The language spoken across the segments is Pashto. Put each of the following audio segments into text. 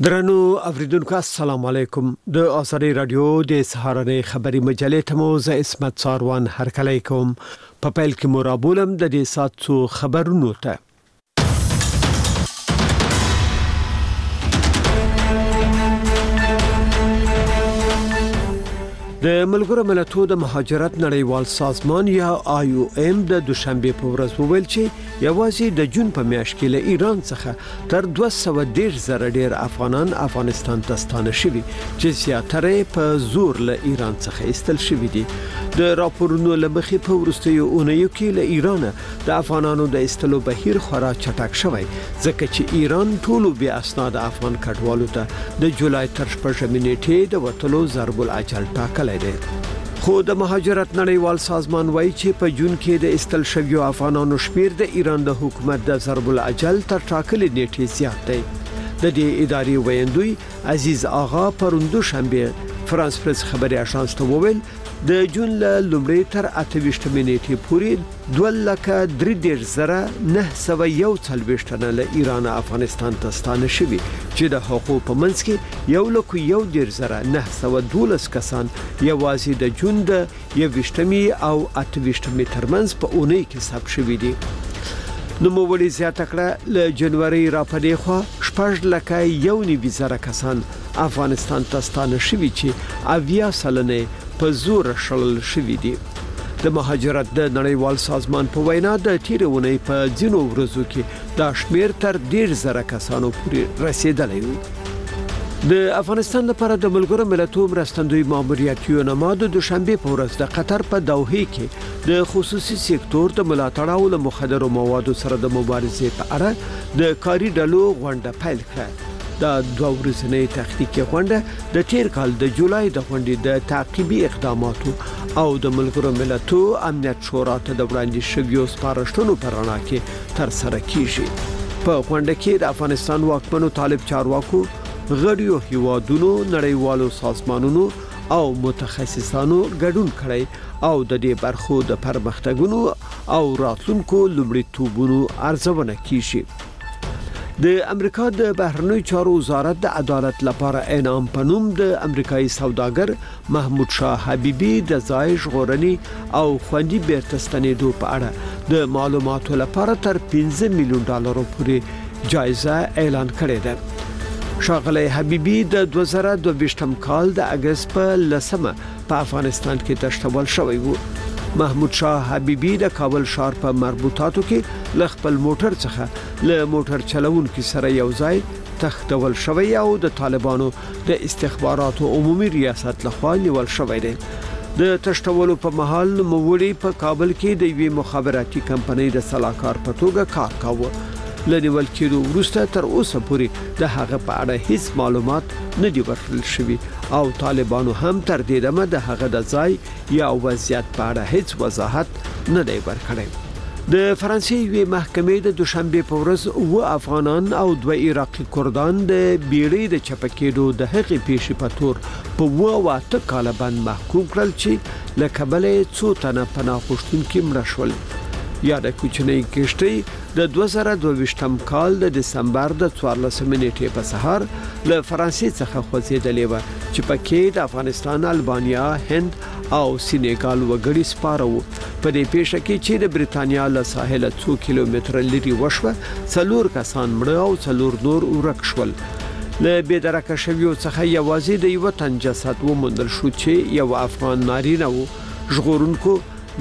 درنو اوریدونکو السلام علیکم د آزادی رادیو د سهارنې خبري مجلې ته مو ز اسمت ساروان هرکلی کوم په پیل کې مرابولم د دې ساتو خبرونو ته د ملګرو ملتونو د مهاجرت نړیوال سازمان یا IOM د دوشنبه په ورځ وویل چې یوازې د جون په میاشت کې له ایران څخه تر 210,000 ډیر افغانان افغانستان ته ستانه شوي چې زیاتره په زور له ایران څخه ایستل شوي دي د راپورونو لمخې په وروستیو اونیو کې له ایران د افغانانو د ایستلو بهیر خورا چټک شوی ځکه چې ایران ټولو بیا اسناد افغان کډوالو ته د جولای تر 8 نیټې د وټلو ضرب العجل ټاکل خو د مهاجرت نړیوال سازمان وایي چې په جون کې د استل شویو افغانانو شمیر د ایران د حکومت د ضرب العجل تر ټاکلې نیټې زیات دی د دې ادارې ویاندوی عزیز آغا پروندو شنبه فرانس پریس خبري اژانس ته وویل د جون له لومړۍ تر 28 نیټې پورې 2,93,941 تنه له ایران افغانستان ته ستانه شوي چې د حقوق په منځ کې 1,11,912 کسان یوازې د جون د 21 او 28 ترمنځ په اونۍ کې ثبت شوي دي نو موړي زیاته کړه له جنوري را پدې خو 4,190,000 کسان افغانستان ته ستانه شوي چې اویا سلنه په زور شړل شوي دي د مهاجرت د نړیوال سازمان په وینا د تیرونې په ځینو ورځو کې دا شمیر تر 1,000 کسانو پورې رسیدلی و د افغانستان لپاره د ملګرو ملتونو مرستندوی ماموریت یونما د دوشنبه په ورځ د قطر په دوحه کې د خصوصي سکتور د ملاتړ او مخدرو موادو سره د مبارزې په اړه د کاري ډلو غونډه پیل کړه دا دوه ورځنۍ تحقیقي غونډه د تیر کال د جولای د غونډې د تعقیبي اقداماتو او د ملګرو ملتونو امنیت شورا ته د وړاندې شویو سپارښتنو پر رڼا کې تر سره کیږي په غونډه کې د افغانستان واکمنو طالب چارواکو غړیو هیوادونو نړیوالو سازمانونو او متخصصانو ګډون کړي او د دې برخو د پرمختګونو او راتلونکو لومړیتوبونو ارزونه کیږي د امریکا د بهرنیو چارو وزارت د عدالت لپاره انعام پنوم د امریکایي سوداګر محمود شاه حبیبی د ځای ژغورنې او خوندي بیرته ستنېدو په اړه د معلوماتو لپاره تر $15 میلیون پورې جایزه اعلان کړې ده شاغلی حبیبی د 2022 کال د اگست په 10 په افغانستان کې تشتول شوی و محمود شاه حبیبی د کابل ښار په مربوطاتو کې ل خپل موټر څخه ل موټر چلوونکو سره یو ځای تختول شوی او د طالبانو د استخباراتو عمومي ریاست لخوا نیول شوی دی د تشتولو په محل موړي په کابل کې د وی مخابراتي کمپنۍ د صلاحکار په توګه کار کاوه لنیول کېدو وروسته تر اوسه پورې د هغه په اړه هیڅ معلومات نه دی ورکړل شوی او طالبانو هم تر دې دمه د هغه د ځای یا وضعیت په اړه هیڅ وضاحت نه دی ورکړی د فرانسې یوې محکمې د دوشنبه په ورځ و افغانان او 2 عراقي کردان د بیړۍ د چپکېدو د هغې پیښې په تور په 8 کال باندې محکوم کړل چې له کبله څو تنه پناه غوښتونکي مړه شول یا د کوچنۍ کشتۍ د 2022 کال د دسمبر د 14 نیټې په سهار له فرانسې څخه خوځېدلې و چې پکې د افغانستان البانیا هند او سینیګال وګړي سپاره وو په دې پیښه کې چې د بریتانیا له ساحل 2 کیلومتر لري وشوه 4 کسان مړه او 4 نور ورک شول له بېدرکه شویو څخه یوازې د یو تن جسد وموندل شو چې یو افغان نارینه وو ژغورونکو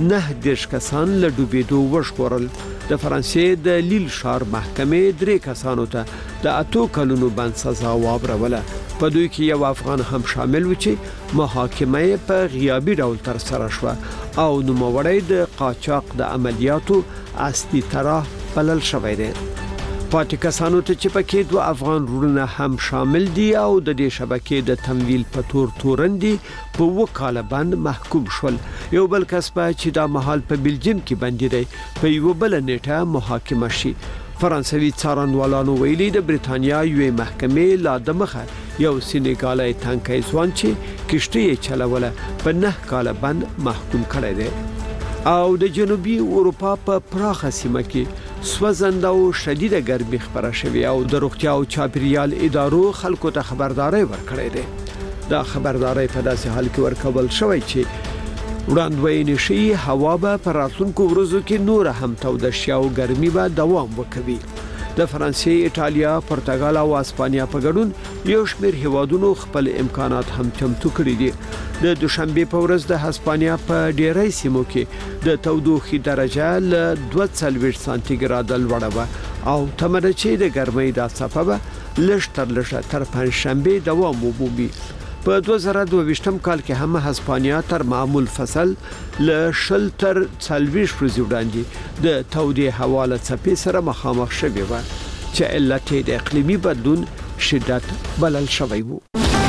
9 کسان له ډوبېدو وژغورل د فرانسې د لیل ښار محکمې 3 کسانو ته د 8 کلونو بند سزا واوروله په دوی کې یو افغان هم شامل و چې محاکمه په غیابي ډول تر سره شوه او نوموړی د قاچاق د عملیاتو اصلي طرح بلل شوی دی پاتې کسانو ته چې پکې 2 افغان وروڼه هم شامل دي او د دې شبکې د تمویل په تور تورندي په وکاله باندې محکوم شول یو بل کس چې دا مهال په بلجیم کې باندې دی په یو بل نیټه محاکمه شي فرانسوي څارنوالانو ویلي د بریتانیا یوې محکمې لا دمخه یو سینیګالي تانکي ځوان چې کشتۍ چلوله په 9 کال باندې محکوم کړی دی او د جنوبي اروپا په پراخه سیمه کې سوځنده او شدیده ګرمي خبره شوې او د روغتیا او چاپیریال ادارو خلکو ته خبرداري ورکړې ده. دا خبرداري په داسې حال کې ورکول شوې چې وړاندوینه شي هوا به پر راتلونکو ورځو کې نور هم توده شي او ګرمي به دوام وکوي. د فرانسې، ایټالیا، پرتګال او اسپانیا په ګډون یو شمېر هیوادونو خپل امکانات هم چمتو کړي دي. د دوشنبه په ورځ د هسپانیا په ډیری سیمو کې د تودوخې درجه له 42 سانتیګراد لوړه وه او تمره چې د ګرمۍ د څپه به لږ تر لږه تر پنځشنبه دوام ومومي. په 2022 کال کې هم هسپانیا تر معمول فصل له 20 تر 40 ورځې وړاندې د تودې هوا له څپې سره مخامخ شوې و چې علت د اقلیمي بدلون شدت بلل شوی و.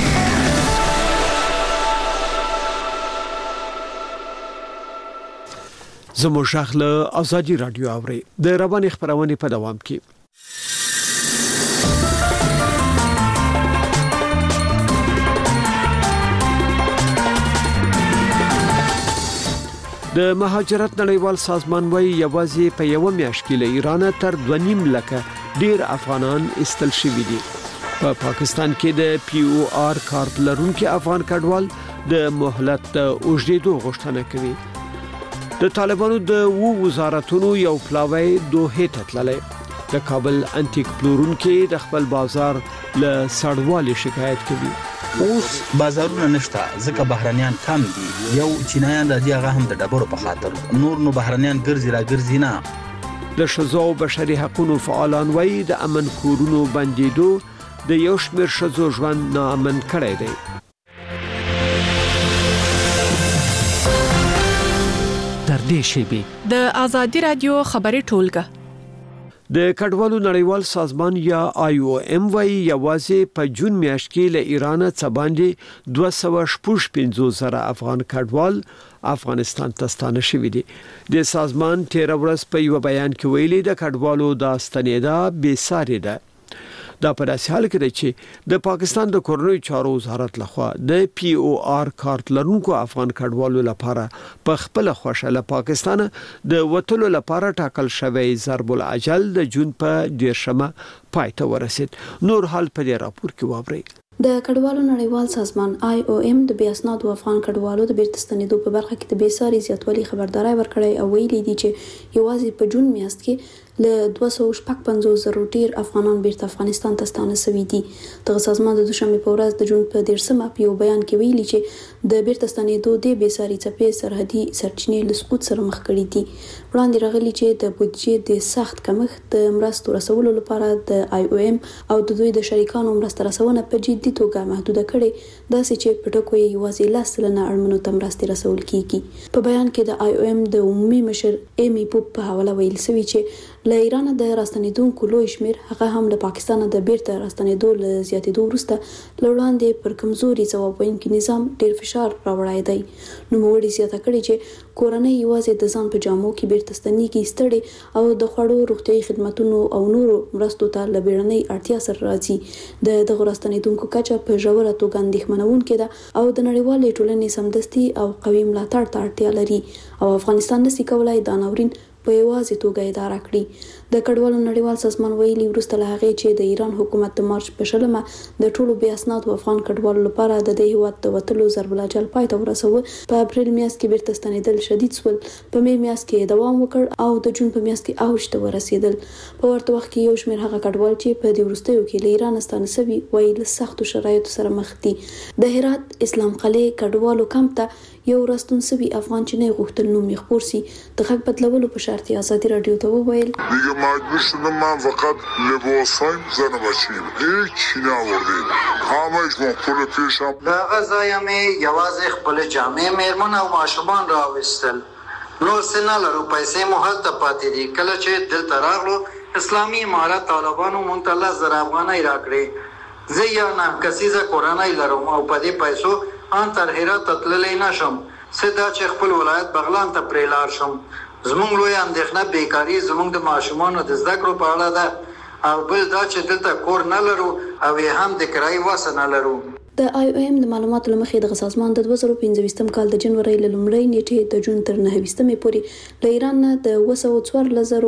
زموږ شخله ازادي رادیو اوري د رواني خبرونه په دوام کې. د مهاجرت نړیوال سازمان وايي یوازې په یو میاشت کې له ایران تر 2.5 لکه ډیر افغانان استل شوي دي. په پاکستان کې د POR کارت لرونکو افغان کډوال د مهلت اوږدېدو غوښتنه کوي. د طالبانو د وزارتونو یو پلاوی دوه ته تللی. د کابل انټیک پلورونکو د خپل بازار له سړوالي شکایت کوي. اوس بازارونه نشته ځکه بهرانيان کم دي. یو چینایان د دې هغه هم د ډبرو په خاطر نور نو بهرانيان ګرځي نه. د شذو او بشري حقوقو فعالان وایي د امن کورونو بندیدو د یو شمېر شذو ژوند ناامن کړی دی. تر دې شی د ازادي رادیو خبري ټولګه د کډوالو نړیوال سازمان یا IOM وايي یوازې په جون میاشت کې له ایران څخه باندې 255,000 افغان کډوال افغانستان ته ستانه شوي دي. د سازمان 13 ورځ په یو بیان کې ویلي د کډوالو د ستنېدا بې ساري ده. دا په داسې حال کې دی چې د پاکستان د کورنۍ چارو وزارت لخوا د POR کارت لرونکو افغان کډوالو لپاره په خپل خوښه له پاکستان د وټلو لپاره ټاکل شوی ضرب الاجل د جون په 10مه پای ته ورسید. نور حال په دې راپور کې واورئ. د کډوالو نړیوال سازمان IOM د بې اسنادو افغان کډوالو د بیرته ستنېدو په برخه کې د بې ساري زیاتوالي خبرداري ورکړې او ویلي دي چې یوازې په جون میاشت کې له 255,000 ډیر افغانان بیرته افغانستان ته ستانه شوي دي. دغه سازمان د دوشنبه په ورځ د جون په 10مه په یو بیان کې ویلي چې د بیرته ستنېدو د بې ساري څپې سرحدي سرچینې له سقوط سره مخ کړي دي. وړاندې راغلي چې د بودیجې د سخت کمښت د مرستو رسولو لپاره د IOM او د دوی د شریکانو مرسته رسونه په جدي توګه محدوده کړي، داسې چې په ټکو یوازې 10% اړمنو ته مرستې رسول کیږي. په بیان کې د IOM د عمومي مشر ایمی پوپ په حواله ویل شوی چې له ایران د راستنېدونکو لوی شمیر هغه هم له پاکستان د بیرته راستنېدو له زیاتېدو وروسته لوړاندې پر کمزوري ځواب ویونکي نظام ډیر فشار راوړی دی. نوموړي زیاته کړې چې کورنۍ یوازې د ځان په جامو کې بیرته ستنېږي، ستړي او د خوړو روغتیايي خدماتونو او نورو مرستو ته له بیړنۍ اړتیا سره راځي. د دغه راستنېدونکو کچه په ژوره توګه اندېښمنونکې ده او د نړیوالې ټولنې سمدستي او قوي ملاتړ ته اړتیا لري او افغانستان نشي کولای دا ناورین په یوازې توګه اداره کړي. د کډوالو نړیوال سازمان ویلي وروسته له هغې چې د ایران حکومت د مارچ په 20مه د ټولو بې اسنادو افغان کډوالو لپاره د دې هیواد د وتلو ضرب الاجل پای ته ورسوه، په اپریل میاشت کې بیرته ستنېدل شدید شول، په می میاشت کې دوام وکړ او د جون په میاشت کې اوج ته ورسېدل. په ورته وخت کې یو شمېر هغه کډوال چې په دې وروستیو کې له ایران ستانه شوي وایي له سختو شرایطو سره مخ دي. د هرات اسلام قلعه کډوالو کمپ ته یو راستون سوي افغان چې نه غوښتل نوم یې خپور سي د حق بدلولو په شرط ازادي رادیو ته وویل دیگه مجبور شدم من فقط لباسایم زن بچیم هیچی نوردیم همهش مخبول پیشم دا غذایم یوازې خپل جامې میرمن او ماشومان راوستل، نور څه نه لرو، پیسې مو هلته پاتې دي. کله چې دلته راغلو اسلامي امارت طالبانو مونږ ته 10,000 افغانۍ راکړې. زه یو 9 کسیزه کورنۍ لرم او په دې پیسو ان تر هرات تللی نشم، سدا چې خپل ولایت بغلان ته پرې لاړ شم. زمونږ لوی اندېښنه بیکاري زمونږ د ماشومانو د زده کړو په اړه ده او بل دا چې دلته کور نه لرو او هم د کرایې وس نه لرو. د IOM د معلوماتو لمخې د سازمان د 2015 کال د جنوري له لومړۍ نیټې د جون تر 9 پورې له ایران نه د 214,000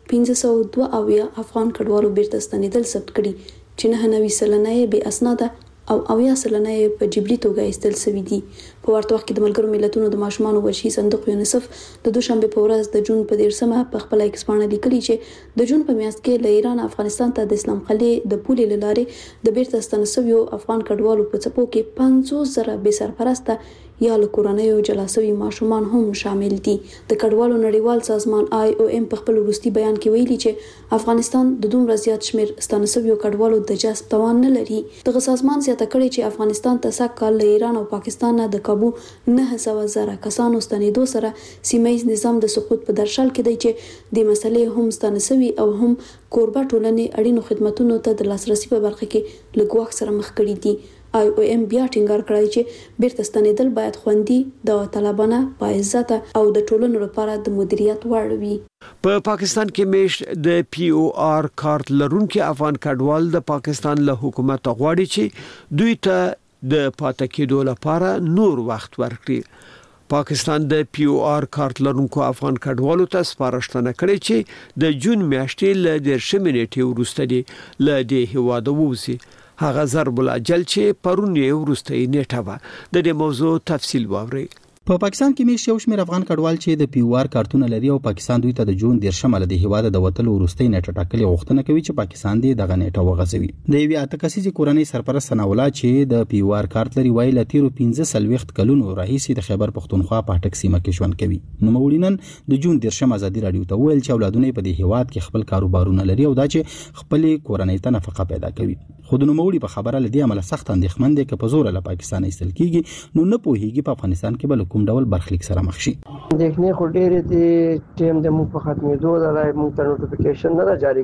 1502 افغان کډوالو بیرته ستنیدل ثبت کړي چې 99 سلنه یې بې اسناده او 80 سلنه یې په جبري توګه ایستل شوي دي. په ورته وخت کې د ملګرو ملتونو د ماشومانو وحشي صندوق یونیسف د دوشنبه په ورځ د جون په 13مه په خپل ایکس باندې لیکلي چې د جون په میاشت کې له ایران افغانستان ته د اسلام قلعه د پولې لارې د بیرته ستنسویو افغان کډوالو په څپو کې 500,000 بې سرپرسته یا له کورنیو جلا شوي ماشومان هم شامل دي. د کډوالو نړیوال سازمان IOM په خپل وروستي بیان کې ویلي چې افغانستان د دومره زیات شمیر ستنسویو کډوالو د جذب توان نه لري. دغه سازمان زیاته کړې چې افغانستان ته سږ کال له ایران او پاکستان نه د کابو 900,000 کسانو ستنېدو سره سیمه‌یز نظام د سقوط په درشل کې دی چې د مسلې هم ستنسوي او هم کوربه ټولنې اړینو خدماتو ته د لاسرسي په برخه کې له ګواښ سره مخ کړي دي. IOM بیا ټینګار کړی چې بیرته ستنېدل باید خوندي، داوطلبانه، باعزته او د ټولنو لپاره د مدیریت وړ وي. په پاکستان کې میشت د POR کارت لرونکو افغان کډوال د پاکستان له حکومت غواړي چې دوی ته د پاتې کېدو لپاره نور وخت ورکړي. پاکستان د POR کارت لرونکو افغان کډوالو ته سپارښتنه کړې چې د جون میاشتې له 10 نیټې وروسته دی له دې هیواده ووځي. هغه ضرب الاجل چې پرون یې وروستۍ نیټه و. د دې موضوع تفصیل واورئ. په پاکستان کې میشت یو شمېر افغان کډوال چې د POR کارتونه لري او پاکستان دوی ته د جون 13مه له هیواده د وټلو وروستۍ نیټه ټاکلې غوښتنه کوي چې پاکستان دې دغه نیټه وغځوي. د یوې اتکسیزي کورنۍ سرپرست ثناءالله چې د POR کارت لري وایي له تیرو 15 کلونو راهیسې د خیبر پښتونخوا په اټک سیمه کې ژوند کوي. نو مولینن د جون 13مه ازادي رادیو ته ویل چې اولادونه په دې هیواد کې خپل کاروبارونه لري او دا چې خپل کورنۍ ته نفقه پیدا کوي. خو د نوموړي په خبره لدی عمل سخت اندېښمن دي چې په زور له پاکستان ایستل کیږي نو نه پوهیږي په افغانستان کې بل کوم ډول برخلیک سره مخ شي. دیکھنے خو ډېرې دي ټیم د موږ په ختمېدو راځي موږ ته نوټیفیکیشن نه جاری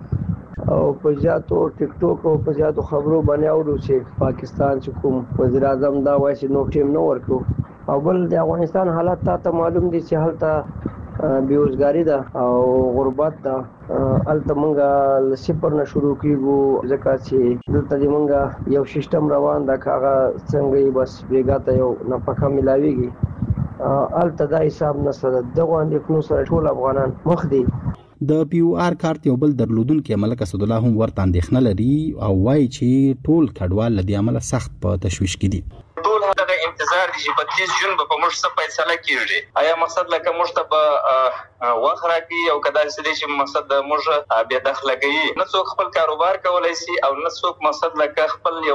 کړي او په ځاتو ټیک ټاک او په ځاتو خبرو باندې اورو چې پاکستان چې کوم وزیر اعظم دا وایي چې نو ټیم نه ورکو او بل د افغانستان حالت ته معلوم دي چې هلته بیروزګاری ده او غربت ده. الته مونږه صفر نه شروع کیږو ځکه چې دلته مونږه یو سیستم روان ده کاغه څنګه بس بیګا ته یو نفقه ملاويږي الته دا حساب نه سره دغه اندېښنو سره ټول افغانان مخ دي. د POR کارت یو بل درلودونکو ملک اسد الله هم ورته اندېښنه لري او وایي چې ټول کډوال لدی عمل سخت په تشويش کې دي. ټول هغه انتظار دي چې په 30 جون په موږ څه فیصله کیږي. آیا مقصد لکه موږ ته به واخره کی او کدا چې مقصد د موږ بیا داخله کوي نه څوک خپل کاروبار کولای شي او نه څوک مقصد لکه خپل یو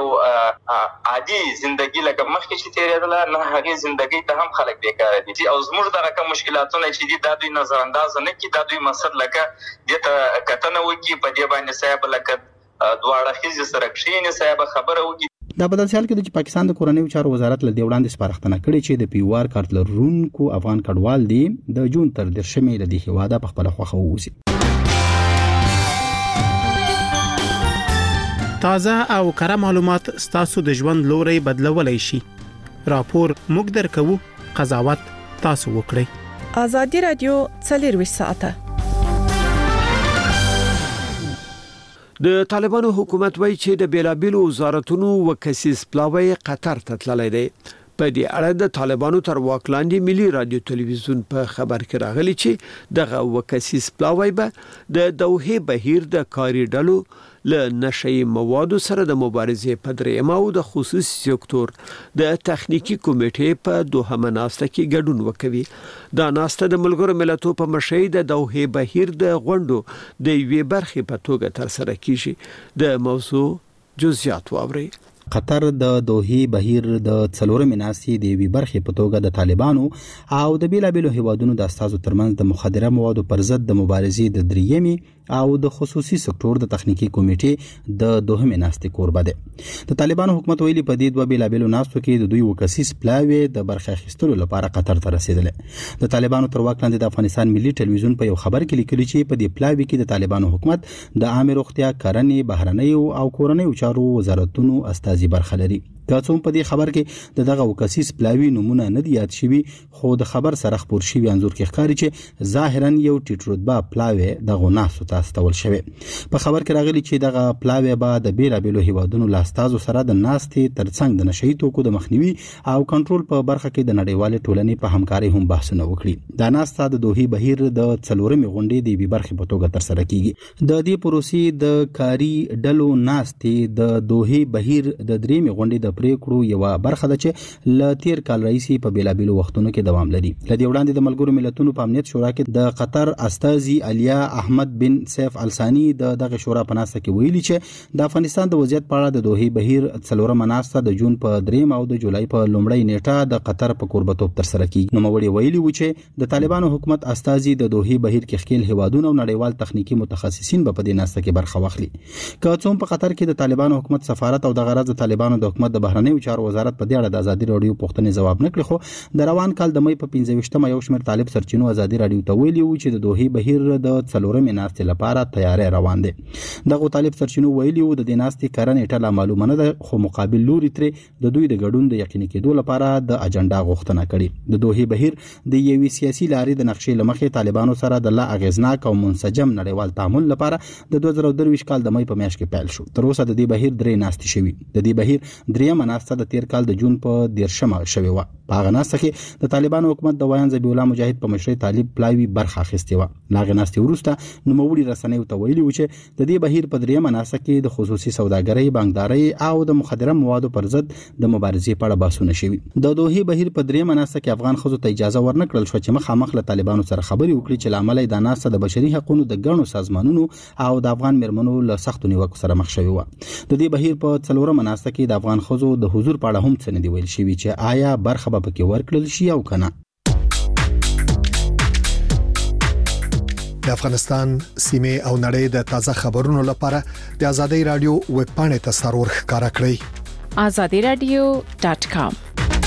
عادي ژوندۍ لکه مخکې چې تیرېدل نه هغه ژوندۍ ته هم خلک بیکاره دي او زموږ دغه کوم مشکلاتونه چې دي د دوی نظر انداز نه کی د دوی مقصد لکه دته کتنه وکي په دې باندې صاحب لکه دواړه خيزي سره کښینې صاحب خبره وکي. دا په داسې حال کې چې پاکستان د کورنیو چارو وزارت له دې وړاندې سپارښتنه کړې چې د POR کارت لرونکو افغان کډوال دي د جون تر 13مه له دې هیواده په خپل خوښه ووځي. تازه او کره معلومات ستاسو د ژوند لوري بدلولای شي. راپور موږ درکو، قضاوت تاسو وکړئ. ازادي رادیو 24 ساعته. د طالبانو حکومت وایي چې د بیلابیلو وزارتونو وکسیس پلاوی قطر ته تللی دی. په دې اړه د طالبانو تر واک لاندې ملي رادیو تلویزیون په خبر کې راغلی چې دغه وکسیس پلاوی به د دوحه بهیر د کاری ډلو له نشئی موادو سره د مبارزې په درېیم او د خصوصي سکتور د تخنیکی کمیټې په دوهمه ناسته کې ګډون وکوي. دا ناسته د ملګرو ملتونو په مشرۍ د دوحه بهیر د غونډو د یوې برخې په توګه تر سره کیږي. د موضوع جزئیات واورئ. قطر د دوحه بهیر د څلورمې ناستې د وی برخې په توګه د طالبانو او د بیلابیلو هیوادونو د استازو ترمنځ د مخدره موادو پر ضد د مبارزې د دریمې او د خصوصي سکتور د تخنیکی کمیټې د دوهمې ناستې کوربه ده. د طالبانو حکومت ویلي په دې دوه بیلابیلو ناستو کې د دوی وکسیس پلاوی د برخه اخیستلو لپاره قطر ته رسیدل. د طالبانو تر واک لاندې د افغانستان ملي ټلویزیون په یو خبر کې لیکلي چې په دې پلاوی کې د طالبانو حکومت د عامه روغتیا، کرنې، بهرنیو او کورنیو چارو وزارتونو استازي برخه لري. که څوم په دې خبر کې دغه وکسیس پلاوی نمونه نه دی یاد شوی خو د خبر سره خبر شوی انزور کې ښکاري چې ظاهرا یو ټیټ رتبه پلاوی دغه ناسو ته استول شوی په خبر کې راغلی چې دغه پلاوی به د بیلابېلو هیوادونو لاستازو سره د ناستې ترڅنګ د نشئی توکو د مخنیوي او کنټرول په برخه کې د نړیوال ټولنې په همکاري هم بحثونه وکړي دا ناسته د دوحې بهیر د څلورمې غونډې د بي برخې په توګه تر سره کیږي د دې پروسې د کاری ډلو ناستې د دوحې بهیر د درېمې غونډې د پریکړو یو برخه ده چې ل تیر کال رئیسي په بیلابېلو وختونو کې دوام لري لدې وړاندې د ملګرو ملتونو په امنیت شورا کې د قطر استاذي علیا احمد بن سیف الثانی دغه شورا په ناسته کې ویلي چې د افغانستان د وضعیت په اړه د دوحې بهیر څلورمه ناسته د جون په 3 او د جولای په لومړۍ نیټه د قطر په کوربتوب تر سره کیږي نو موري ویلي و چې د طالبانو حکومت استاذي د دوحې بهیر کې خپل هیوادونو او نړیوال تخنیکی متخصصین په دې ناسته کې برخه واخلي که څوم په قطر کې د طالبانو حکومت سفارت او د غرض د طالبانو د حکومت د بهرنیو چارو وزارت په دې اړه د ازادي رادیو پوښتنې جواب نه کړ خو د روان کال د مې په 15مه یو شمېر طالب سرچینو ازادي رادیو ته ویلي و چې د دوحې بهیر د څلورمې ناستې لپاره تیاری روان دي دغه طالب سرچینو ویلي و د دې ناستې کارن اټاله معلومه نه ده خو مقابل لوري ترې د دوی د ګډون د یقیني کېدو لپاره د اجنډا غوښتنه کړې د دوحې بهیر د یوې سیاسي لارې د نقشې لمخې طالبانو سره د لا اغیزناک او منسجم نړیوال تعامل لپاره د 2023 کال د مې په میاشت کې پیل شو تر اوسه د دې بهیر درې ناستې شوي د دې بهیر درېمه ناسته د تیر کال د جون په 10مه شوی و په هغه ناسته کې د طالبانو حکومت د ویان ذبیح الله مجاهد په مشرۍ طالب پلاوی برخه اخیستې و لاغه ناستې وروسته نوموړي رسنیو ته ویلي و چې د دې بهیر په درېمه ناسته کې د خصوصي سوداګرۍ بانکدارۍ او د مخدره موادو پر ضد د مبارزې په اړه بحثونه شوي د دوحې بهیر په درېمه ناسته کې افغان ښځو ته اجازه ورنکړل شو چې مخامخ له طالبانو سره خبرې وکړي چې لامل یې د ناسته د بشري حقوقو د ګڼو سازمانونو او د افغان مرمنو له سختو نیوکو سره مخ شوی و د دې بهیر په څلورمه ناسته کې د افغان ښځو د حضور په اړه هم څه نه دی ویل شوی چې آیا برخه به پکې ورکړل شي او کنه د افغانستان سیمه او نړۍ د تازه خبرونو لپاره د ازادي رادیو ویب پاڼې ته سرور ښکارا کړئ azadiradio.com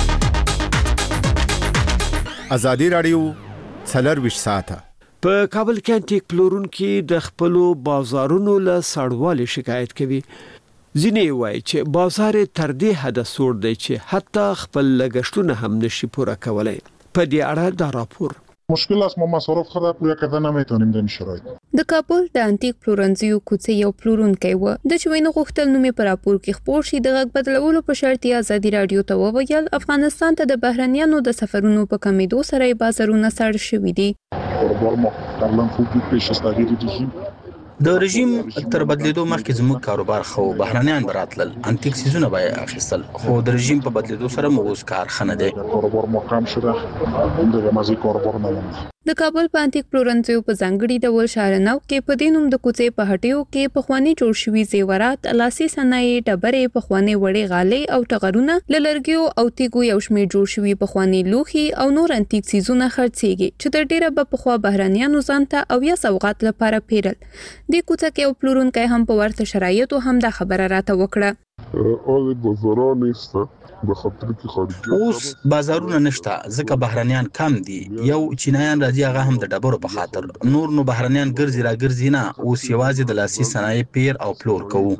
ازادي رادیو څلرويش ساعته په کابل کې انټیک پلورونکو د خپل بازارونو له سړوالې شکایت کوي ځینې وایي چې بازار تر دې حد سوړ دی چې حتی خپل لګښتونه هم نشي پوره کولای په دې اړه دا راپور مشکل است ما مصارف خود را پوره کردن نمیتونیم در این شرایط د کابل د انټیک پلورنځیو کوڅې یو پلورونکی و د چوینو غوښتل نومې پر راپور کې خبر شي د غږ بدلولو په شرط ازادي رادیو ته وویل افغانستان ته د بهرنیانو د سفرونو په کمیدو سره بازارونه سړ شوي دي د رژیم تر بدلیدو مخکې زموږ کاروبار خو بهرنیان براتل انټیک سیزونه به اخیستل خو د رژیم په بدلیدو سره موږ کار خنه دي کاروبار ما کم شده د مزي کاروبار نه د کابل په انټیک پلورنځیو په ځانګړي ډول شارنو کې په دینوم د کوڅې په هټیو کې په خواني جوړ شوي زیورات لاسي صنایع ډبرې په خواني وړې غالۍ او ټغرونه لړګیو او تیګو یو شمېر جوړ شوي په خواني لوخي او نور انټیک سیزونه خرڅيږي چې د ډیره په خوا بهرنیانو ځانته او یا سوغات لپاره پیرل د کوڅه کې او پلورونکي هم په ورته شرایطو هم د خبره راته وکړه اول بازارونه نشته به خاطر کې خارجي اوس بازارونه نشته ځکه بهرنیان کم دي یو چینایان راځي هغه هم د ډبرو په خاطر نور نو بهرنیان ګرځي را ګرځي نه اوس یوازې د لاسي صنایع پیر او پلور کوو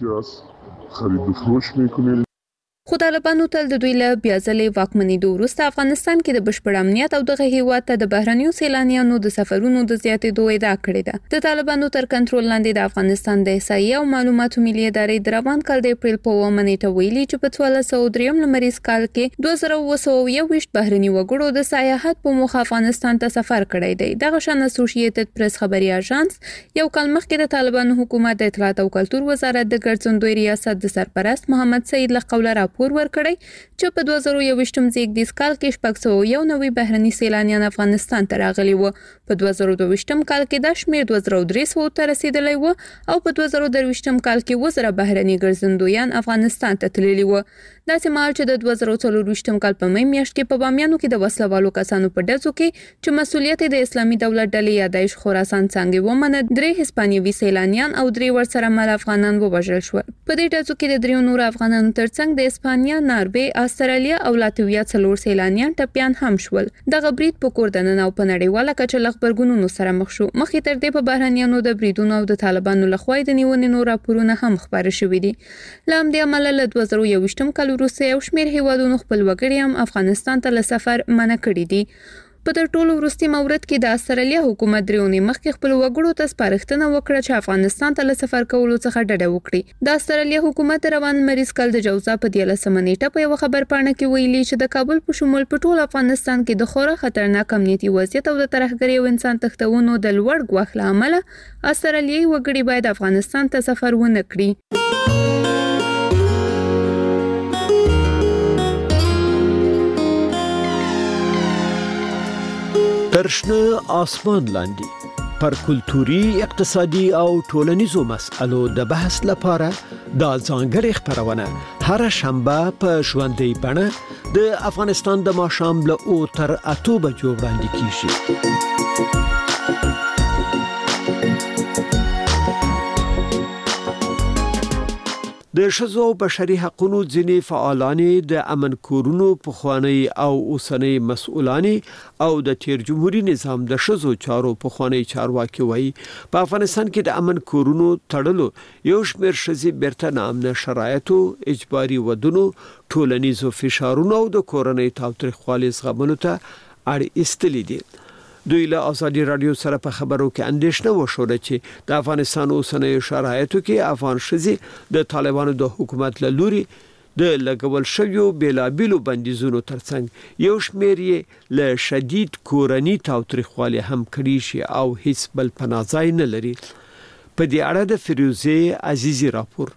خرید فروش میکنیم خو طالبانو تل د دوی له بیا ځلې واکمنېدو وروسته افغانستان کې د بشپړ امنیت او دغه هیواد ته د بهرنیو سیلانیانو د سفرونو د زیاتېدو ادعا کړې ده د طالبانو تر کنټرول لاندې د افغانستان د احصایې او معلوماتو ملي ادارې د روان کال د اپریل په 9 نیټه ویلي چې په 1403 لمریز کال کې 2221 بهرني وګړو د سیاحت په موخه افغانستان ته سفر کړی دی دغه شان اسوسییټډ پریس خبري اژانس یو کال مخکې د طالبانو حکومت د اطلاعات او کلتور وزارت د ګرځندوی ریاست د سرپرست محمد سعید له قوله ورکړی چې په 2021 زیږدیز کال کې 691 بهرني سیلانیان افغانستان ته راغلي وو په 2022 کال کې د شمیر 2300 ته رسیدلی وو او په 2023 کال کې وزره بهرني ګرځندویان افغانستان ته تللي وو داسې مهال چې د 2024 کال په مې میاشت کې په بامیانو کې د وسلوالو کسانو په ډزو کې چې مسؤلیت د اسلامي دولت ډلې یا داعش خراسان څنګه ومنه 3 هسپانیوي سیلانیان او 3 ورسره مل افغانان ووژل شو په دې ډزو کې د 3 نور افغانانو ترڅنګ د اسپانیا ناروې استرالیا او لاتویا څلور سیلانیان ټپيان هم شول دغه برید په کوردنن او په نړیواله کچه لغبرګونونو سره مخ شو مخې تر دې په بهرنیانو د بریدونو او د طالبانو لخوا د نیونې نور راپورونه هم خبره شوې دي لام د عمل له 2021 کال وروسته یو شمېر هیوادونو خپل وګړي هم افغانستان ته له سفر منع کړي دي. په تر ټولو وروستي مورد کې د استرالیا حکومت درېونی مخکې خپل وګړو ته سپارښتنه وکړه چې افغانستان ته له سفر کولو څخه ډډه وکړي. د استرالیا حکومت روان مریض کال د جوزا په 13 نیټه په یو خبر پاڼه کې ویلي چې د کابل په شمول په ټول افغانستان کې د خورا خطرناک امنیتي وضعیت او د ترهګرۍ او انسان تښتونو د لوړ ګواښ له امله استرالیایي وګړي باید افغانستان ته سفر ونه کړي. ترشنه آسمان لاندې پر کلتوري، اقتصادي او ټولنیزو مسألو د بحث لپاره د ځانګړي خبرونه هر شنبه په ژوندۍ بڼه د افغانستان د ماښام له 8 تر 8 بجو وړاندې کیږي. د ښځو او بشري حقوقو ځینې فعالان د امن کورونو پخوانی او اوسنی مسؤلان او د تیر جمهوریت نظام د ښځو چارو پخوانی چارواکي وایي په افغانستان کې د امن کورونو تړلو یو شمېر ښځې بیرته نامنه شرایطو، اجباري ودونو، ټولنیزو فشارونو او د کورنۍ تاوتریخوالي زغملو ته اړ ایستلې دي. دوی له ازادي رادیو سره په خبرو کې اندېښنه وښوده چې د افغانستان اوسنۍ شرایطو کې افغان ښځې د طالبانو د حکومت له لوري د لګول شویو بیلابیلو بندیزونو ترڅنګ یو شمېر یې له شدید کورني تاوتریخوالي هم کړي شي او هیڅ بل پناه ځای نه لري. په دې اړه د فیروزه عزیزی راپور.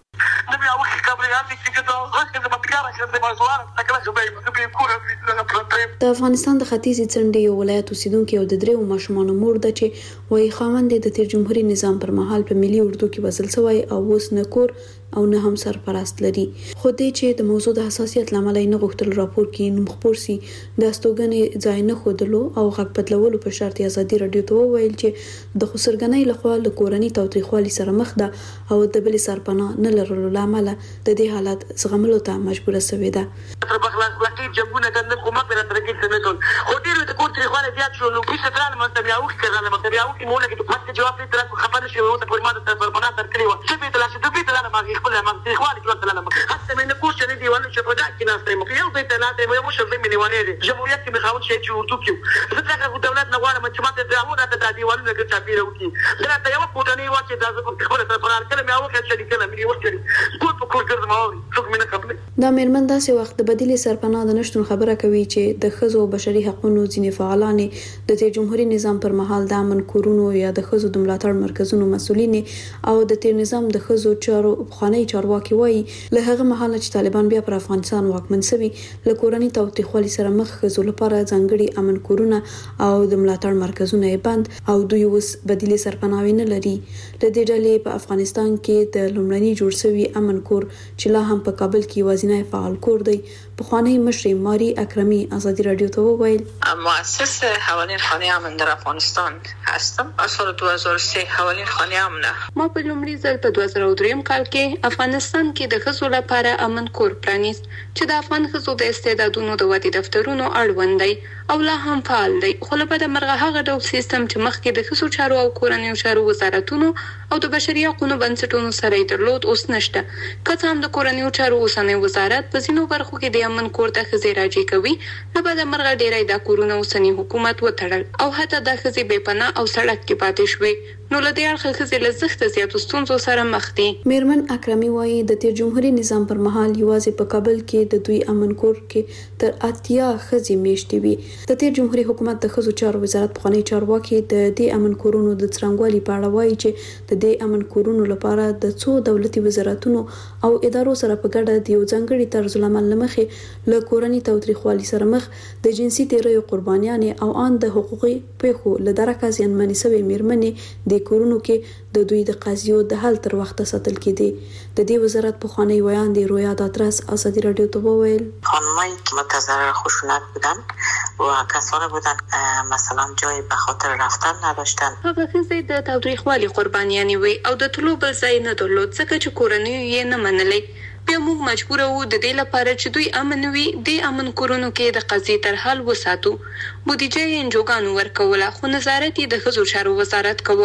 د افغانستان د ختیځي څنډې یو ولایت اوسیدونکو یو د دریو ماشومانو مور ده چې وایي خاوند د تیر جمهوریت نظام پر مهال په ملي اردو کې وزل شوی او اوس نه کور او نه هم سرپرست لري. خو دې چې د موضوع د حساسیت لامل نه غوښتل راپور کې نوم خپور سي د استوګنې ځای نه خودلو او غږ بدلولو په شرط ازادي رادیو ته وویل چې د خسرګنۍ لخوا له کورنۍ تاوتریخوالي سره مخ ده او د بل سرپناه نه لرلو لامل د دې حالت زغملو ته مجبوره شوې ده. تر بخلاصي جنبونه د حکومت پر ترګي سمېټون خو ډېر د کورتریخوالي زیات شو نو په سترال مستبیاو کې راځي مستبیاو کې مولا کې په جواب دې تر خبره شي او ته په ماده سرپناه تر کړی و چې په تلاش د دې تل ما خپل ما تریخوالي جوړ تل ما حتی مې نه کوشش نه دی ونه چې په دا کې ناستې مو یو دې ته نه یو مشر دې مليونیر جمهوریت کې مخاوت شي چې ورته کیو زه څنګه دولت نه غواړم چې ماته دعوه ته د دیوالونو کې چاپی راوځي دا ته یو پټنی واچي دا زه په خپل سرپناه کله مې اوخه چې کله مې ورته ټول په کور ګرځم او څوک مې نه قبل دا مېرمن داسې وخت د بدیل سرپناه د نشټون خبره کوي چې د ښځو بشري حقوقو ځینې فعالان د تیر جمهوریت نظام پر مهال د امن کورونو یا د ښځو د ملاتړ مرکزونو مسؤلین او د تیر نظام د ښځو چارو بخوانی چارواکي وایي له هغه مهال چې طالبان بیا پر افغانستان واکمن شوي له کورنۍ تاوتریخوالي سره مخ ښځو لپاره ځانګړي امن کورونه او د ملاتړ مرکزونه یې بند او دوی اوس بدیل سرپناه نه لري. د دې ډلې په افغانستان کې د لومړني جوړ شوی امن کور چې لا هم په کابل کې وزینای فعال کور دی په خوانی مشر ماری اکرمی ازادي رادیو ته وویل مؤسس حوالین خانه امن در افغانستان هستم. از سال 2003 حوالین خانه امن ما په لومړي ځل په 2003 کال کې افغانستان کې د ښځو لپاره امن کور پرانیست چې د افغان ښځو د استعدادونو د ودې دفترونو اړوند دی او لا هم فعال دی. خو له بده مرغه هغه ډول سیستم چې مخکې د ښځو چارو او کورنیو چارو وزارتونو او د بشري حقوقو بنسټونو سره درلود اوس نشته. که هم د کورنیو چارو اوسنی وزارت په ځینو برخو کې د امن کور د ښځې راجع کوي نه بده مرغه ډیری د کورونو اوسنی حکومت وتړل او حتی د ښځې بې پناه او سړک کې پاتې شوې نو له دې اړخه ښځې له زښته زیاتو ستونزو سره مخ دي. مېرمن اکرمی وایي د تیر جمهوریت نظام پر مهال یوازې په کابل کې د دوی امن کور کې تر 80 ښځې میشتې وي. د تیر جمهوریت حکومت د ښځو چارو وزارت پخوانی چارواکي د دې امن کورونو د څرنګوالي په اړه وایي چې د دې امن کورونو لپاره د څو دولتي وزارتونو او ادارو سره په ګډه د یو ځانګړي طرز العمل لمخې له کورنۍ تاوتریخوالي سره مخ د جنسي تیریو قربانیانې او ان د حقوقي پیښو له درکه زیانمنې شوې مېرمنې د کورونو کې د دوی د قاضیو د حل تر وخته ساتل کېدي. د دې وزارت پخوانی ویان دی رویا داترس ازادي رادیو ته وویل خانمایی که متضرر خشونت بودن و کسانی بودن مثلا جای به خاطر رفتن نداشتن. هغه ښځې د تاوتریخوالي قربانیانې وي او د تلو بل ځای نه درلود ځکه چې کورنۍ یې نه منلې. بیا موږ مجبور وو د دې لپاره چې دوی امن وي د امن کورونو کې د قضیې تر حل وساتو. بودیجه یې انجوګانو ورکوله خو نظارت یې د ښځو چارو وزارت کوه.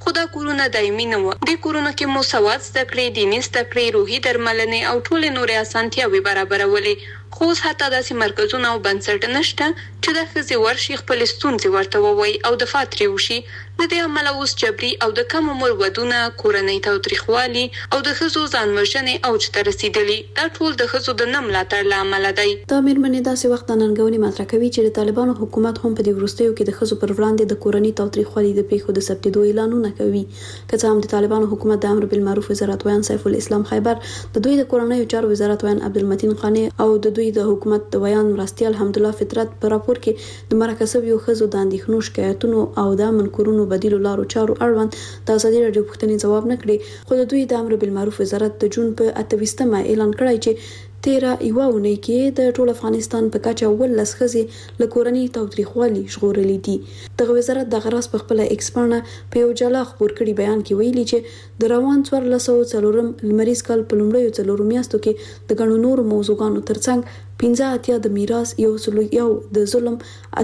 خو دا کورونه دایمي نه و. د کورونو کې مو سواد زده کړې، دیني زده کړې، روحي درملنې او ټولې نورې اسانتیاوې برابرولې. خو حتی داسې مرکزونه او بنسټ نشته چې د ښځې ورشي خپل ستونزې ورته ووایي او دفاع ترې وشي. د دې امله اوس جبري او د کم عمر ودونه، کورنۍ تاوتریخوالي او د ښځو ځان وژنې اوج ته رسیدلي. دا ټول د ښځو د نه ملاتړ له امله دی. دا مېرمنې داسې وخت ننګونې مطرح کوي چې د طالبانو حکومت هم په دې وروستیو کې د ښځو پر وړاندې د کورنۍ تاوتریخوالي د پیښو د ثبتېدو اعلانونه کوي. که څه هم د طالبانو حکومت د امر بالمعروف وزارت ویان سیف الاسلام خیبر، د دوی د کورنۍ چارو وزارت ویان عبدالمتین خانی او د دوی د حکومت د ویان مرستیال حمدالله فطرت په راپور کې د مرکه شویو ښځو د اندېښنو، شکایتونو او د امن کورونو بدیلو لارو چارو اړوند د ازادي راډیو پوښتنې ځواب نه کړي. خو د دوی د امر بالمعروف وزارت د جون په 28مه اعلان کړی چې 13 یوه اونۍ کې د ټول افغانستان په کچه 18 ښځې له کورنۍ تاوتریخوالي ژغورلې دي. دغه وزارت د غراس په خپل ایکس پاڼه په یو جلا خبر کړي بیان کې ویلي چې د روان 1404 لمریز کال په لومړیو 4 میاشتو کې د ګڼو نورو موضوعاتو ترڅنګ 15 د میراث، یو د ظلم،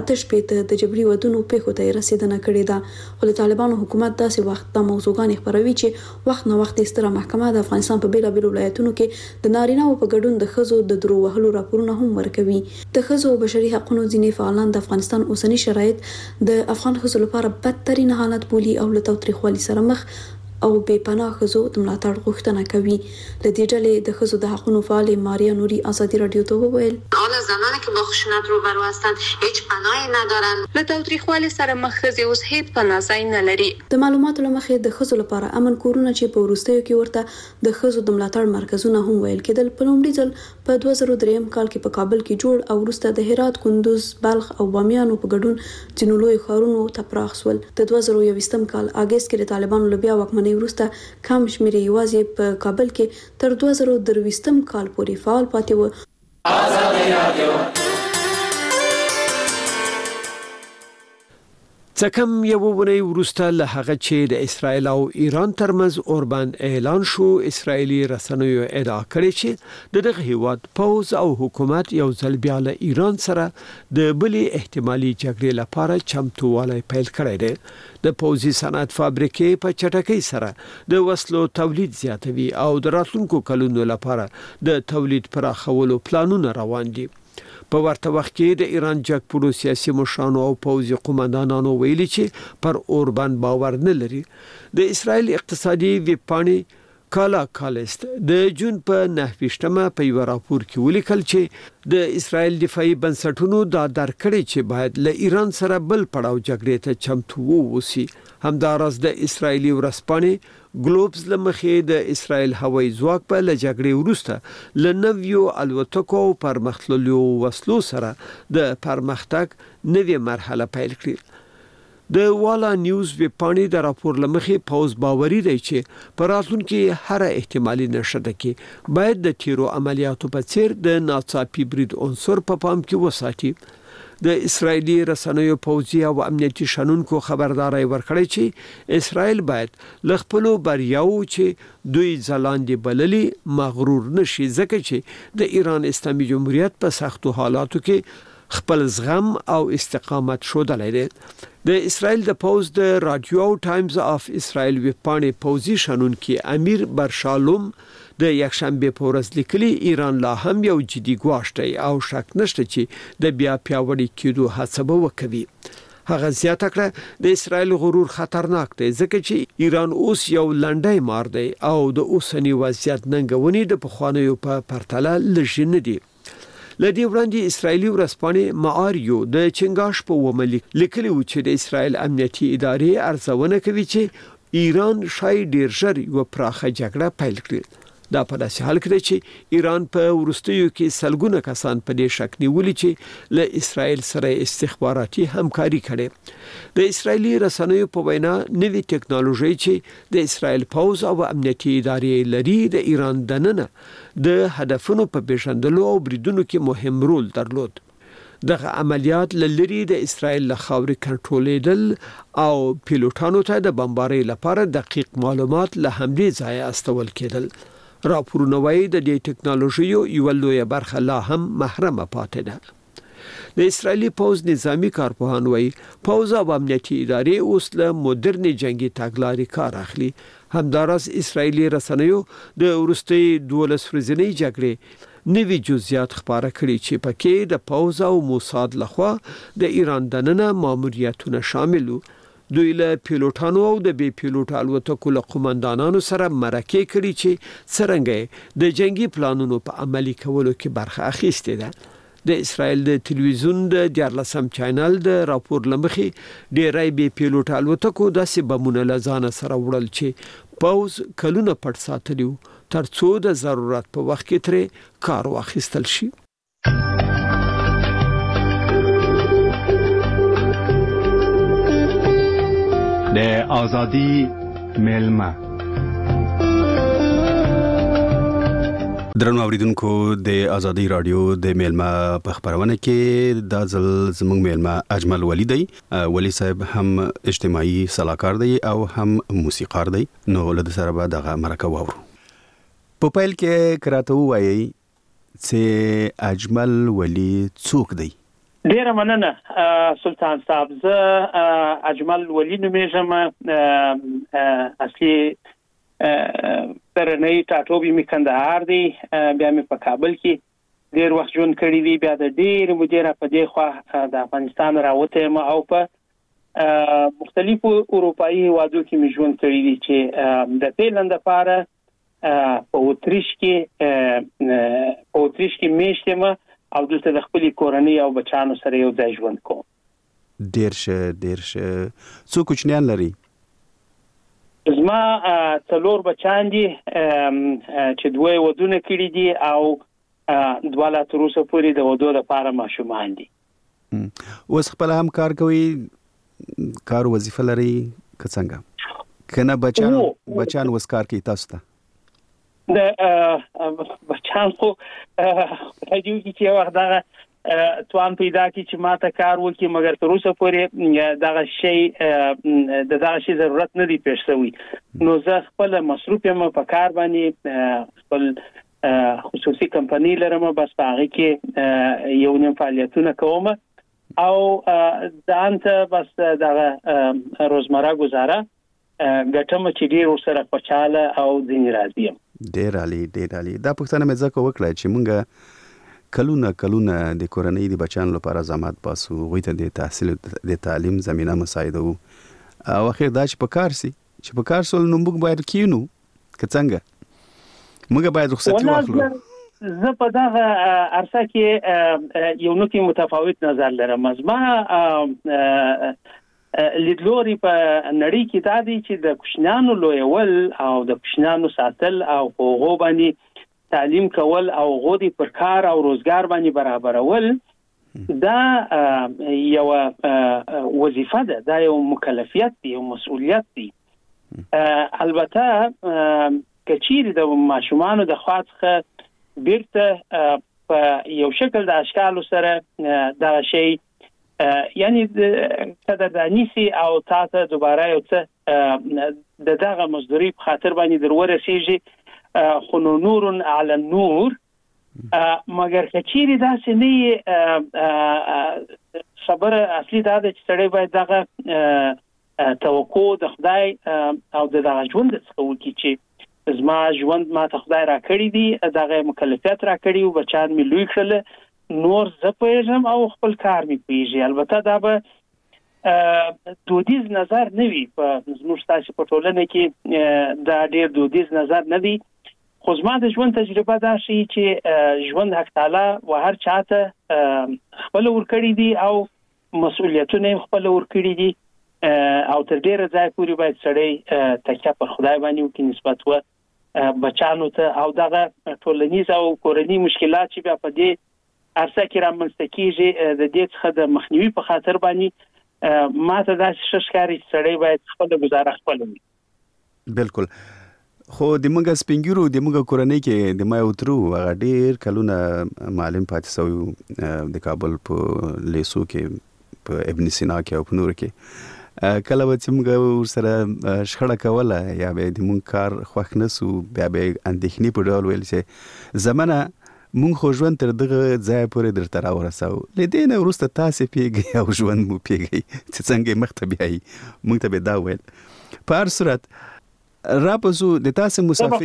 8 د جبري ودونو پیښو ته رسیدنه کړې ده. خو د طالبانو حکومت داسې وخت د موضوعات خبروي چې وخت نه وخت ستره محکمه د افغانستان په بیلابیلو ولایتونو کې د نارینه‌و په ګډون د ښځو د درو وهلو راپورونه هم ورکوي. د ښځو او بشري حقوقو ځینې فعالان د افغانستان اوسنی شرایط د افغان ښځو لپاره بدترین حالت بولي او له تاوتریخوالي سره مخ او بې پناه ښځو د ملاتړ غوښتنه کوي. له دې ډلې د ښځو د حقوقو فعال ماریا نوري ازادي رادیو ته وویل: حالا زنانی که با خشونت روبرو هستند هیچ پناهی ندارند. له تاوتریخوالي سره مخ ښځې اوس هیڅ پناه ځای نه لري. د معلوماتو له مخې د ښځو لپاره امن کورونه چې په وروستیو کې ورته د ښځو د ملاتړ مرکزونه هم ویل کېدل، په لومړي ځل په 2003 کال کې په کابل کې جوړ او وروسته د هرات، کندوز، بلخ او بامیانو په ګډون ځینو لوی ښارونو ته پراخ شول. د 2021 کال اگست کې د طالبانو له بیا واکمنۍ وروسته کم شمېر یوازې په کابل کې تر 2023 کال پورې فعال پاتې و. ازادي رادیو څکم یو ونی وروسته له هغه چې د اسرایل او ایران ترمنځ اوربند اعلان شو، اسرایلی رسنیو ادعا کړې چې دغه هیواد پوز او حکومت یو ځل بیا له ایران سره د بلی احتمالي جګړې لپاره چمتووالی پیل کړی دی. د پوزي صنعت فابریکې په چټکۍ سره د وسلو تولید زیاتوي او د راتلونکو کلونو لپاره د تولید پراخولو پلانونه روان دي. په ورته وخت کې د ایران جګپوړو سیاسي مشرانو او پوځي قومندانانو ویلي چې پر اوربند باور نه لري. د اسرایل اقتصادي ویبپاڼې کالا کالست د جون په 9مه په یو راپور کې ولیکل چې د اسرایل دفاعي بنسټونو دا درکړي چې باید له ایران سره بل پړاو جګړې ته چمتو ووسی. همدارس د اسرایلی ورځپاڼې ګلوبز لمخې د اسرایل هوایي ځواک په لجګړې وروسته لنویو الوتکو پرمختللو وسلو سره د پرمختګ نوې مرحله پیل کړه. د والا نیوز ویبپاڼې د راپور لمخې پوز باوري دی چې په راتلونکي هر احتمالي نشته کې باید د تیرو عملیاتو په څیر د ناڅاپي برید عنصر په پام کې وساتي. د اسرایلی رسنیو پوځي او امنیتي شنونکو خبرداري ورکړی چې اسرایل باید ل خپل بریاو چې دوی ځلاندې بللي مغرور نشي، ځکه چې د ایران اسلامي جمهوریت په سختو حالاتو کې خپل زغم او استقامت شودلې ده. د اسرایل د پوز د رادیو ټایمز اف اسرایل ویبپاڼې پوزي شنونکي امیر برشالوم د یکشنبه په ورځ لیکلي ایران لا هم یو جدي ګواښ دی او شک نشته چې د بیا پیاوړي کېدو هڅه به وکړي. هغه زیاته کړه د اسرایل غرور خطرناک دی ځکه چې ایران اوس یو لنډی مار دی او د اوسنی وضعیت ننګونې د پخوانیو په پرتله لږ نه دي. لدی وړاندې اسرایلی ورځپاڼې معاریو د چنګاش په وملیک لیکلي و چې د اسرایل امنیتي ادارې ارزونه کوي چې ایران شاید ډیر ژر یو پراخه جګړه پیل کړي. دا په داسې حال کې چې ایران په ورستیو کې سلګونه کسان په دې شک نیولي چې له اسرایل سره استخباراتي همکاري کړي. د اسرایلی رسنیو په وینا نوې ټکنالوژي چې د اسرایل پوز او امنیتي ادارې لري د ایران دننه د هدفونو په پیژندلو او بریدونو کې مهم رول درلود. دغه عملیات لری د اسرایل له خاورې کنټرولېدل او پیلوټانو ته د بمبارۍ لپاره دقیق معلومات له همدې ځای استول کېدل. راپورونه وايي د دې ټکنالوژي یو لویه برخه لا هم محرمه پاتې ده. د اسرایلی پوز نظامی کارپوهان وایي پوز او امنیتي ادارې اوس له مدرن جنگي تګلارې کار اخلي. همداراز اسرایلی رسنیو د وروستي 12 ورځې جګړې نوي جزئیات خبره کړي چې پکې د پوز او موساد لخوا د ایران دننه ماموریتونه شامل وو. دوی له پیلوټانو او د بي پیلوټ الوتکو له قومندانانو سره مرکه کړي چې څنګه د جنگي پلانونو په عملي کولو کې برخه اخیستې ده. د اسرایل د تلویزیون د 14 چینل د راپور لمخې ډېری بي پیلوټ الوتکو داسې بمونه له ځانه سره وړل چې پوز کلونه پټ ساتلی ترڅو د ضرورت په وخت کې ترې کار واخیستل شي. د ازادي ملما درنو اوریدونکو د ازادي رادیو د ملما په خبرونه کې د ځل زموږ ملما اجمل ولی دی. ولی صاحب هم اجتماعي صلاحکار دی او هم موسیقار دی. نو له سره به دغه مرکه وورو. په پیل کې کراته وایي چې اجمل ولی څوک دی؟ ډیره مننه سلطان صاحب. زه اجمل ولی نومېږم. اصلي ترنی ټاټوبي می کندهار دی. بیا می په کابل کې ډیر وخت ژوند کړی دی. بیا د ډیر مدیره په دی خو د افغانستان راوته ما او په مختلفو اروپאי هیوادو کې می ژوند کړی دی چې د فینلند لپاره په اوتریش کې میشتم او دلته د خپل کورنۍ او بچانو سره یو ځای ژوند کوم. ډیر شه څو کوچنیان لري؟ زما 4 بچان دي چې دوی ودونه کړی دي او 2 لا تر اوسه پورې د ودو لپاره ماشومان دي. اوس خپل هم کار کوي، کار وظیفه لري که څنګه؟ کنه بچان وس کار کوي تاسو ته؟ د بچان خو راځي چې وخت دا توان پیدا کی چې ماته کار وکي، مګر تر اوسه پورې دغه شی ضرورت نه دی پېښ شوی. نو زه خپل مصروف یم په کار باندې. خپل خصوصي کمپنی لرم، بس په هغه کې یو نیم فعالیتونه کوم او ځانته بس دغه روزمره گزاره ګټم چې ډیر سره خوشاله او ځینې راضي یم. ډیر عالی. دا پوښتنه مې ځکه وکړه چې مونږ کلونه د کورنۍ د بچانو لپاره زحمت باسو، غوښ ته د تحصیل د تعلیم زمينه مساعده او اخر دا چې په کار سول نو موږ باید کینو که څنګه موږ باید رخصتي واخلو. زه په دغه عرصه کې یو نوې متفاوت نظر لرم. زما لیدلوري په نړۍ کې دا دی چې د کوچنیانو لویول او د کوچنیانو ساتل او هغه باندې تعلیم کول او غوډي پر کار او روزګار باندې برابرول دا یو وظیفه ده، دا یو مکلفیت دی، یو مسؤلیت دی. البته کچیر د ماشومان د خاطر بیرته په یو شکل د اشکال سره دا شی یعنی قدردانیسی او تاسو دوباره یو څه دغه مزدوري په خاطر باندې درورسیږي خو نور علی النور. مګر کچیر دا سنی خبره اصلي دا چې سړی باید دغه توقع د خدای او دغه ژوند څخه وکړي چې زما ژوند ما ته خدای را کړی دی، دغه مکلفیت را کړی او بچان می لوی کړل، نور زه پېژم او خپل کار می پیژي. البته دا به دودیز نظر نه وي په زموږ تاسو په ټولنه کې دا ډېر دودیز نظر نه دی. خو زما د ژوند تجربه دا شي چې ژوند حق تعالی و هر چاته خپل ورکړي دي او مسؤلیتونه خپل ورکړي دي او تر ډیره ځای پورې باید سړی تکیه پر خدای باندې وکړي نسبت و بچانو ته او دغه ټولنیز او کورنی مشکلات چې بیا په دې ارسه کې رامنځته کیږي د دې څخه د مخنیوي په خاطر باندې ما ته دا ششکاري سړی باید خپل گزاره خپل وي. بالکل. خو د موږ سپینګیرو د موږ کورنۍ کې د ما وترو هغه ډیر کلونه معلم پاتې سو د کابل په لیسو کې په ابن سینا کې او په نور کې کله چې موږ سره شخړه کوله یا به د موږ کار خوښ نسو بیا به اندېښنې په ډول ویل چې زمانہ مونږ خو ژوند تر دغه ځای پورې درته راورسو لدې نه وروسته تاسو پیږئ او ژوند مو پیږئ چې څنګه مخته بیایي مونږ ته به دا ویل په هر صورت راپسو د تاسو مسافر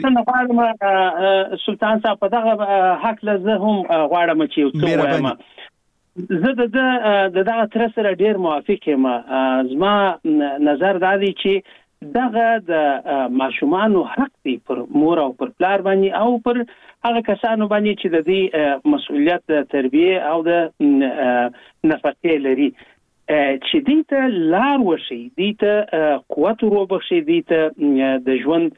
سلطان صاحب په دغه حق لزه هم غواړم چې یو څه وایم زه دغه تر سره ډیر موافق یم زما نظر دا دی چې دغه د ماشومانو حق دی پر مور او پر پلار باندې او پر هغه کسانو باندې چې د دې مسؤلیت د تربیه او د نفقې لري چې دې ته لار وشي دې ته قوت وروبخشي دې ته د ژوند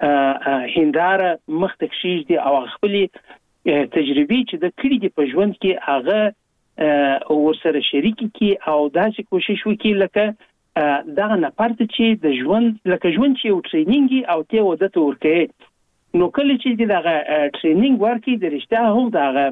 هنداره مخته کشي دي او خپل تجربې چې د کړي دي په ژوند کې هغه ورسره شریک کی او داسې کوشش وکړي لکه دا نه پرته چې د ژوند لکه ژوند چې یو ټریننګ او ته ودته ورکه نو کله چې دا ټریننګ ورکړي د رښتیا هم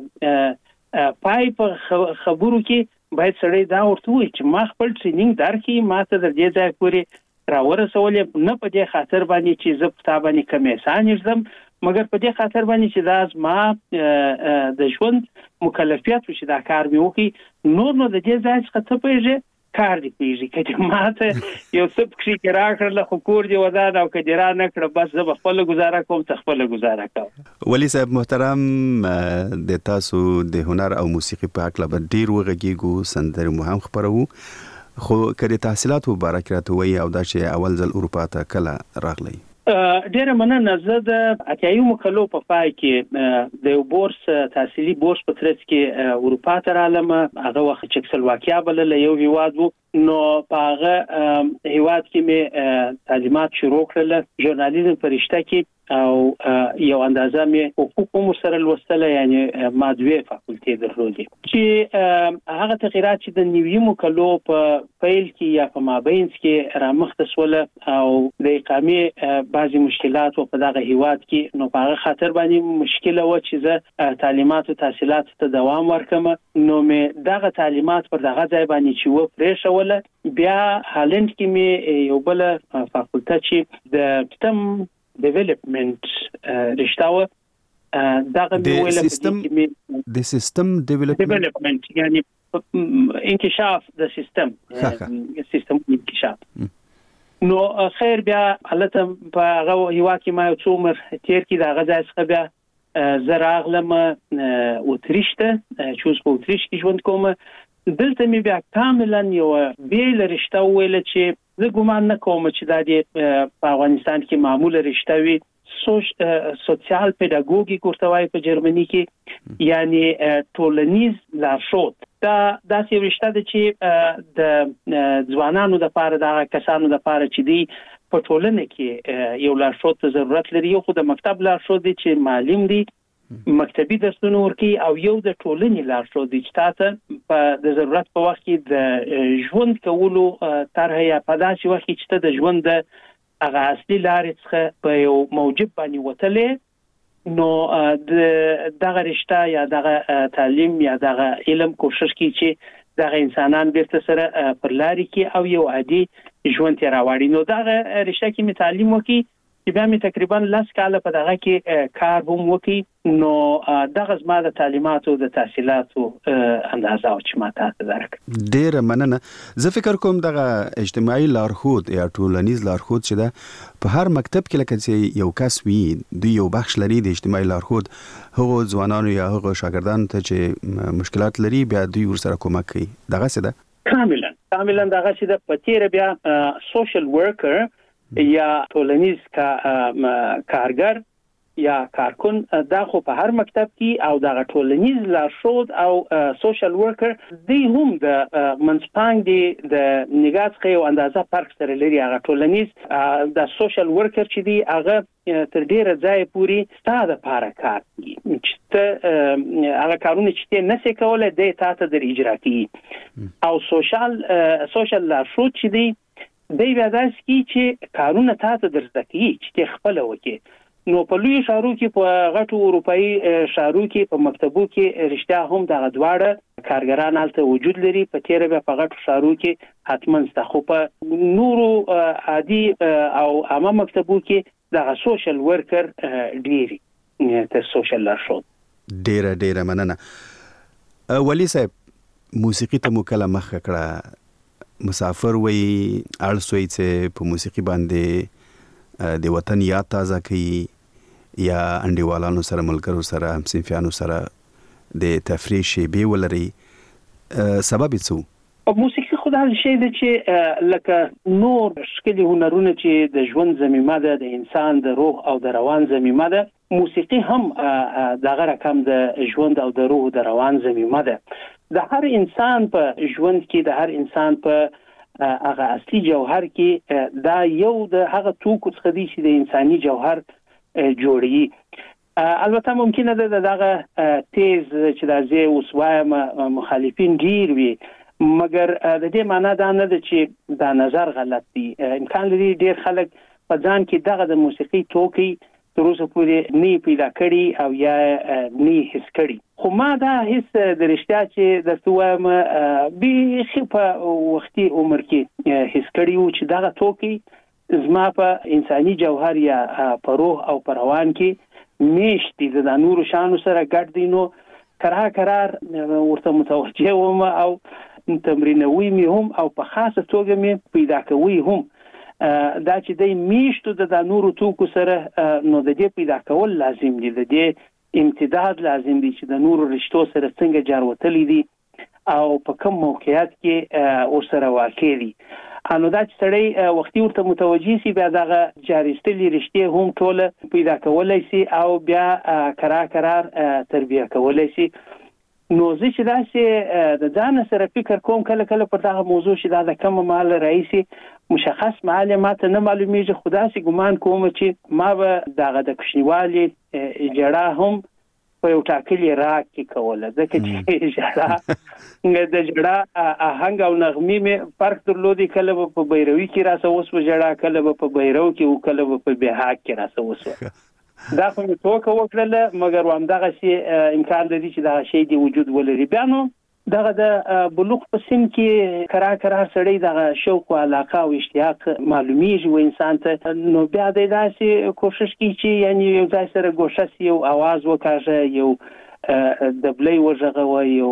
دا پای په خبرو کې باید سړی دا ورته وي چې ما خپل ټریننګ درکې ما ته د دې ځای پورې راورسولې نه په دې خاطر باندې چې زه په تا باندې کمیسان یم مګر په دې خاطر باندې چې دا ما د ژوند مکلفیت چې دا کار مې وکړي نور نو د دې ځای څخه ته پیژې کار دی پیږي چې ماته یو څه پکې راکړل خو کور دی ودان او کډیرا نه کړ بس زه خپل گزاره کوم ته خپل گزاره کوم ولی صاحب محترم د تاسو د هنر او موسیقي په اړه به ډیر وغږیږو سندره مو هم خبرو خو کړي تحصیلات مبارک راته وي او دا چې اول ځل اروپا ته کله راغلی ډیره مننه زه د اتیایو مکلو په پای کې د یو بورس تحصیلي بورس په ترڅ کې اروپا ته رالم هغه وخت چکسلواکیا بلل یو هیواد وو نو په هغه هیواد کې مې تعلیمات شروع کړل ژورنالیزم په رشته کې او یو اندازه مې حقوق هم سره لوستله یعنی ما دوه فاکولټي درلودې چې هغه تغیرات چې د نیویو مکلو په پیل کې یا په مابینس کې رامخته سول او د اقامې بعضی مشکلات په دغه هیواد کې نو په هغه خاطر باندې مشکله و چې زه تعلیمات او تحصیلات ته دوام ورکم نو مې دغه تعلیمات پر دغه ځای باندې چې و پرېښول بیا هالند کې مې یو بل فاکولټه چې د سیستم ډیولپمنٹ رښتاوه دغه ویل د سیستم ډیولپمنٹ یعنی انکشاف د سیستم انکشاف نو خیر بیا حالته په هغه هیوا کې ما یو څو عمر تیر کې دغه ځای څخه بیا زراغلم اوتریشته چوز په اوتریش کې ژوند کوم دلته مې بیا کاملا یو بیل رشته ویل چې زه ګومان نه کوم چې دا د افغانستان کې معموله رشته وي سوشال پیداګوژیک ورته وایي په جرمني کې یعنی ټولنیز لارښود دا داسې رشته ده چې د ځوانانو لپاره د کسانو لپاره چې دی په ټولنه کې یو لارښود ته ضرورت لري یو خو د مکتب لارښود دی چې معلم دی مکتبي درسونه ورکي او یو د ټولنې لارښود دی چې تاسو په د ضرورت په وخت کې د ژوند کولو طرح یا په داسې وخت کې چې د ژوند د هغه اصلي لارې څخه په یو موجب باندې وتلې نو دغه رشته یا دغه تعلیم یا دغه علم کوشش کوي چې دغه انسانان بیرته سره پر لارې کې او یو عادي ژوند ته راوړي نو دغه رشته کې می تعلیم وکي چې بیا می تقریبا 10 کال په دغه کې کار هم وکي نو دغه زما د تعلیماتو د تحصیلاتو اندازه او چې ما تاسو درک ډیر مننه زه فکر کوم دغه اجتماعي لارښود یا ټولنیز لارښود چې دا په هر مکتب کې لکه چې یو کس وي دوی یو بخش لري د اجتماعي لارښود هغه ځوانانو یا هغه شاګردانو ته چې مشکلات لري بیا دوی ورسره کومک کوي دغه څه ده کاملا دغه چې د پتیر بیا سوشل ورکر یا ټولنیز کارګر یا کارکون دا خو په هر مکتب کې او دغه ټولنیز لارښود او سوشل ورکر دی هم د منځپانګ دی د نګات خو اندازه فرق سره لري هغه ټولنیز د سوشل ورکر چې دی هغه تر ډیره ځای پوري ستاسو لپاره کار کوي چې هغه کارونه چې نه سې کولای د تاسو د اجرا کوي او سوشل لارښود چې دی بیا داسې کی چې کارونه تاسو درځي چې خپل وکي نو په لوی شهرو کې په غټو اروپאי شهرو کې په مکتبو کې رښتیا هم د غدواړه کارګران هلته وجود لري په تیر به په غټو شهرو کې حتماً ستخو په نورو عادي او عامه مکتبو کې د سوشل ورکر ډیری ته سوشل لارښود ډیره مننه ولی صاحب موسیقي ته مکله مخ کړه مسافر وي اړسوي چې په موسیقي باندې د وطن یاد تازه کوي یا انډیوالانو سره ملګرو سره همصنفیانو سره د تفریح شیبې ولري سبب څه موسیقي خدای شي د چې لکه نور شکلي هنرونه چې د ژوند زميمه ده د انسان د روح او د روان زميمه ده موسیقي هم دغه رقم د ژوند او د روح د روان زميمه ده د هر انسان په ژوند کې د هر انسان په هغه اصلي جوهر کې دا یو د هغه توکو څخه دی چې د انساني جوهر جوړي البته ممکنه ده دغه تیز چې د زی اوسوایم مخالفین ډیر وي مګر د دې معنی دا نه ده چې دا نظر غلط دی امکان لري ډیر خلک په ځان کې دغه د موسیقي توکي تر اوسه پورې نه پیدا کړي او یا نه حس کړي خو ما دا حس د رښتیا چې د سوام به خپه وختي عمر کې حس کړي او چې دغه توکي زما په انساني جوهر یا په روح او په روان کې میشتي د نورو شانو سره ګډ دي نو قرار ورته متوجه وم او تمرینوي می هم او په خاصه توګه می پیدا کوي هم دا چې د میشتو د نورو توکو سره نو د دې پیدا کول لازم دي د دې امتداد لازم دي چې د نورو رشتو سره څنګه جاروتلې دي او په کوم موقعیت کې ور سره واقع دي انو دا چې سړی وختي ورته متوجي سي بیا دغه جاریستلې رشتې هم ټوله پیدا کولای سي او بیا قرار تربیه کولای سي نو زه چې داسې د ځان سره فکر کوم کله پر دغه موضوع چې دا کوم مال رئیسي مشخص معلومات نه معلومیږي خدا سي ګمان کوم چې ما به دغه د کوشنیوالي جړه هم په یو ټاکلي راک کې کوله ځکه چې جړه د جړه آهنګ او نغمې مې فرق درلودي کله په بیروي کې راسه اوس په جړه کله په بیرو کې او کله په بهاک کې راسه اوس دا خو مې توکه وکړله مګر وام دغه شی امکان لري چې دا شی دی وجود ولري بیا نو دغه د بلوغ په سن کې قرار سړی دغه شوق او علاقه او اشتیاق معلومیږي و انسان ته نو بیا د داسې کوشش کوي چې یعنی یو ځای سره ګوشه سی او आवाज وکړي یو دبلې وژغه و یو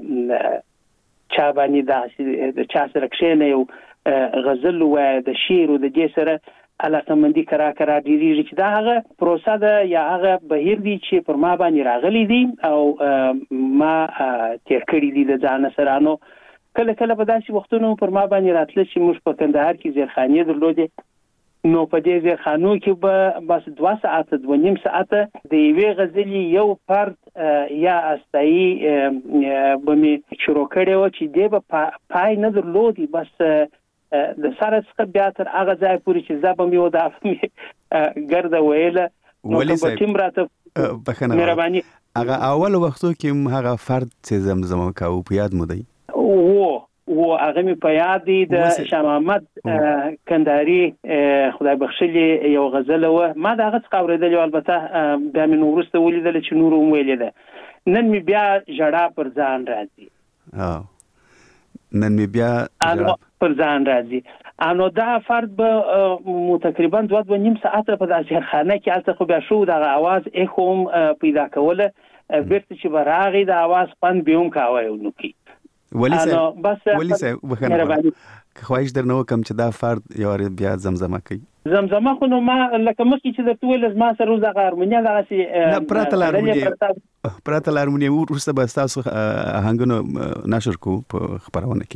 چا باندې د چا سره کښینه یو غزل و د شعر او د دې سره علاقه مندي قرار ډیریږي چې دا هغه پروسه ده یا هغه بهیر دي چې پر ما باندې راغلي دي او ما تیر کړی دي د ځان سره نو کله په داسې وختونو پر ما باندې راتل چې موږ په کندهار کې زیرخانه درلودې نو په دې زیرخانو کې به بس 2 ساعت 2.5 ساعت د یوې غزلې یو فرد یا استایی به می شروع کړي و چې دې به پای نه درلودي بس د سره څخه بیا تر هغه ځای پورې چې زبم یو د افمه ګرځه ویله نو په ټیم راته بخنه مهرباني هغه اول وختو کې هغه فرد چې زمزمه کاو په یاد مو دی و هغه می په یاد دی د شاه محمد کندهاري خدای بخښلي یو غزل و ما دا هغه څه اوریدل البته بیا مې نورسته ولیدل چې نور ویل ده نن می بیا جړه پر ځان راځي نن می بیا پر ځان راځي انو دا فرد به تقریبا 2.5 ساعت په داسې خانه کې البته خو بیا شو د आवाज اخوم پیدا کوله بیرته چې براغي د आवाज پن بیوم کاوه نو کی ولی سه وخنه خواهش درنو کوم چې دا فرد یو بیا زمزمه کوي زمزمه خو نو ما لکه مخکې چې د ټول ما سره روزه هارمونیا دغه سي نه پراته هارمونیا ورسته به تاسو هنګونو نشر کو په خبرونه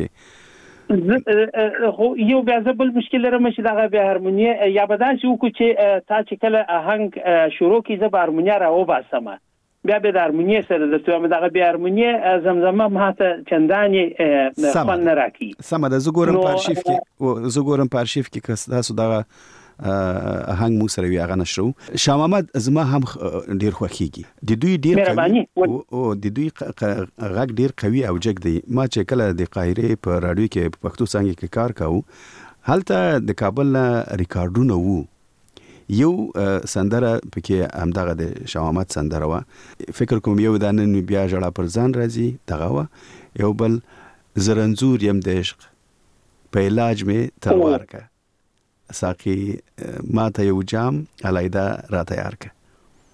کې خو یو بیا زبل مشکل لرم چې دغه بیا هارمونیا یا بدان شو کو چې تا چې کله آهنګ شروع کی زب هارمونیا راو باسمه بیا به د هارمونیا سره د تومه دغه بیا هارمونیا زمزمه ماته چنداني فن راکی سم د زګورم په ارشیف کې کس تاسو دغه آهنګ مو سره وی هغه نشرو شاه محمد زما هم ډیر خوخیږي د دوی ډیر قوي او د دوی غږ ډیر قوي او جګ دی ما چې کله د قاهره په رادیو کې په پښتو څنګه کې کار کاوه هلته د کابل ریکارډونه وو یو سندره پکې همدغه د شاه محمد سندره و فکر کوم یو د نن بیا جړه پر ځان راځي دغه و یو بل زرنزور يم د عشق په علاج می تلوار کا ساقي ما ته یو جام علایدا را تیار کا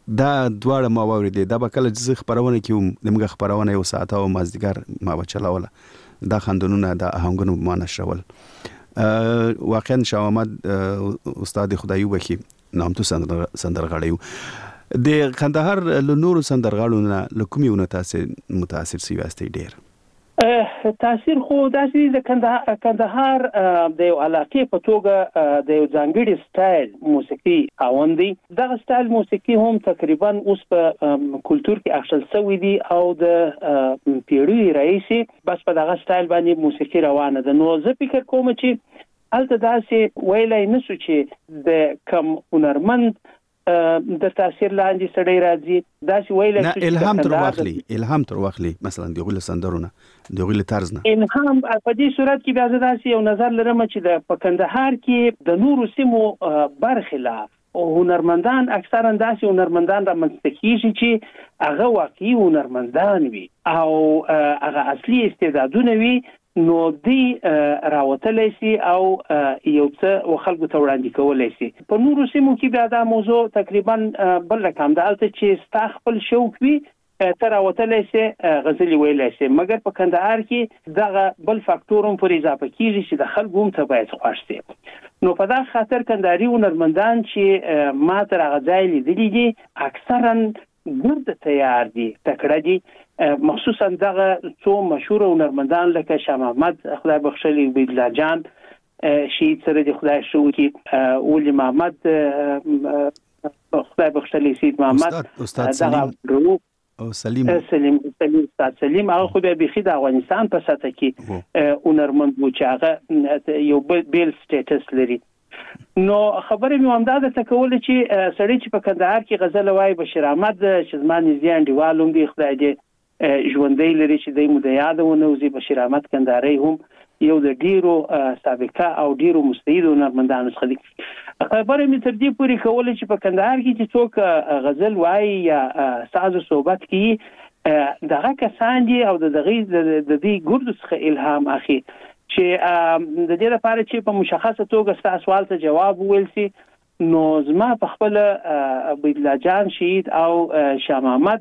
دا دواړه ما واورېدې. دا به کله چې خبرونه کوم دغه خبرونه یو ساعت او مازدیګر ما بچلاوله دا خندونونه د آهنګونو ما نشول. واقعا شاه محمد استاد خدایو بخي نامتو سندرغاړیو د کندهار له نورو سندرغاړو نه کومونه تاسو متاثر سی واسطه ډیر تاثیر خو داسې د کندهار د یو علاقې په توګه د یو ځانګړي سټایل موسیقي خاوندي. دغه سټایل موسیقي هم تقریبا اوس په کلچر کې اخشل شوی دی او د پیړیو رئیسي بس په دغه سټایل باندې موسیقي روانه ده. نو زه فکر کوم چې الته داسې ویلای نشو چې د کم هنرمند د تاثیر لاندې سړی راځي داسې ویل چې الهام تر واخلي مثلا د غول سندرونه د غول طرز نه الهام په دې صورت کې بیا داسې یو نظر لرم چې د په کندهار کې د نورو سیمو برخلاف او هنرمندان اکثرا داسې هنرمندان را منځته کیږي چې هغه واقعي هنرمندان وي او هغه اصلي استعدادونه وي نو دی راوتلی سي او یو څه خلکو ته وړاندې کولای سي. په نورو سیمو کې بیا دا موضوع تقریبا بل رقم ده چې ستا خپل شوق وي ته راوتلی سي غزلې ویلی سي. مګر په کندهار کې دغه بل فاکتور هم پر اضافه کیږي چې د خلکو هم ته باید خوښ سي. نو په دا خاطر کندهاري هنرمندان چې ما تر هغه ځای لیدلي دي اکثرا ګرد تیار دي تکړه دي مخصوصا دغه څو مشهور هنرمندان لکه شاه محمد خدای بخښلی عبیدالله جان شهید سره د خدای شو کې ولی محمد خدای بخښلی سید محمد استاد سلیم او سلیم هغه خو به بيخي د افغانستان په سطح کې هنرمند و چې هغه یو بیل سټیټس لري. نو خبرې مې هم دا د تکول چې سړی چې په کندهار کې غزل وایي بشیر احمد چې زمان زیان دیوالوم دی خدای دې ژوندۍ لري چې د مو د یادونه وزي بشیر احمد کندهاري هم یو د ډیرو سابقه او ډیرو مستعد هنرمندانو څخه دي. خبرې مې تر دې پورې کول چې په کندهار کې چې څوک غزل وایي یا ساز او صحبت کوي دغه کسان دي او د دې ګردو څخه الهام اخلي چې د دې لپاره چې په مشخصه توګه ستاسو سوال ته جواب وویل سي. نو زما په خپل عبیدالله جان شهید او شاه محمد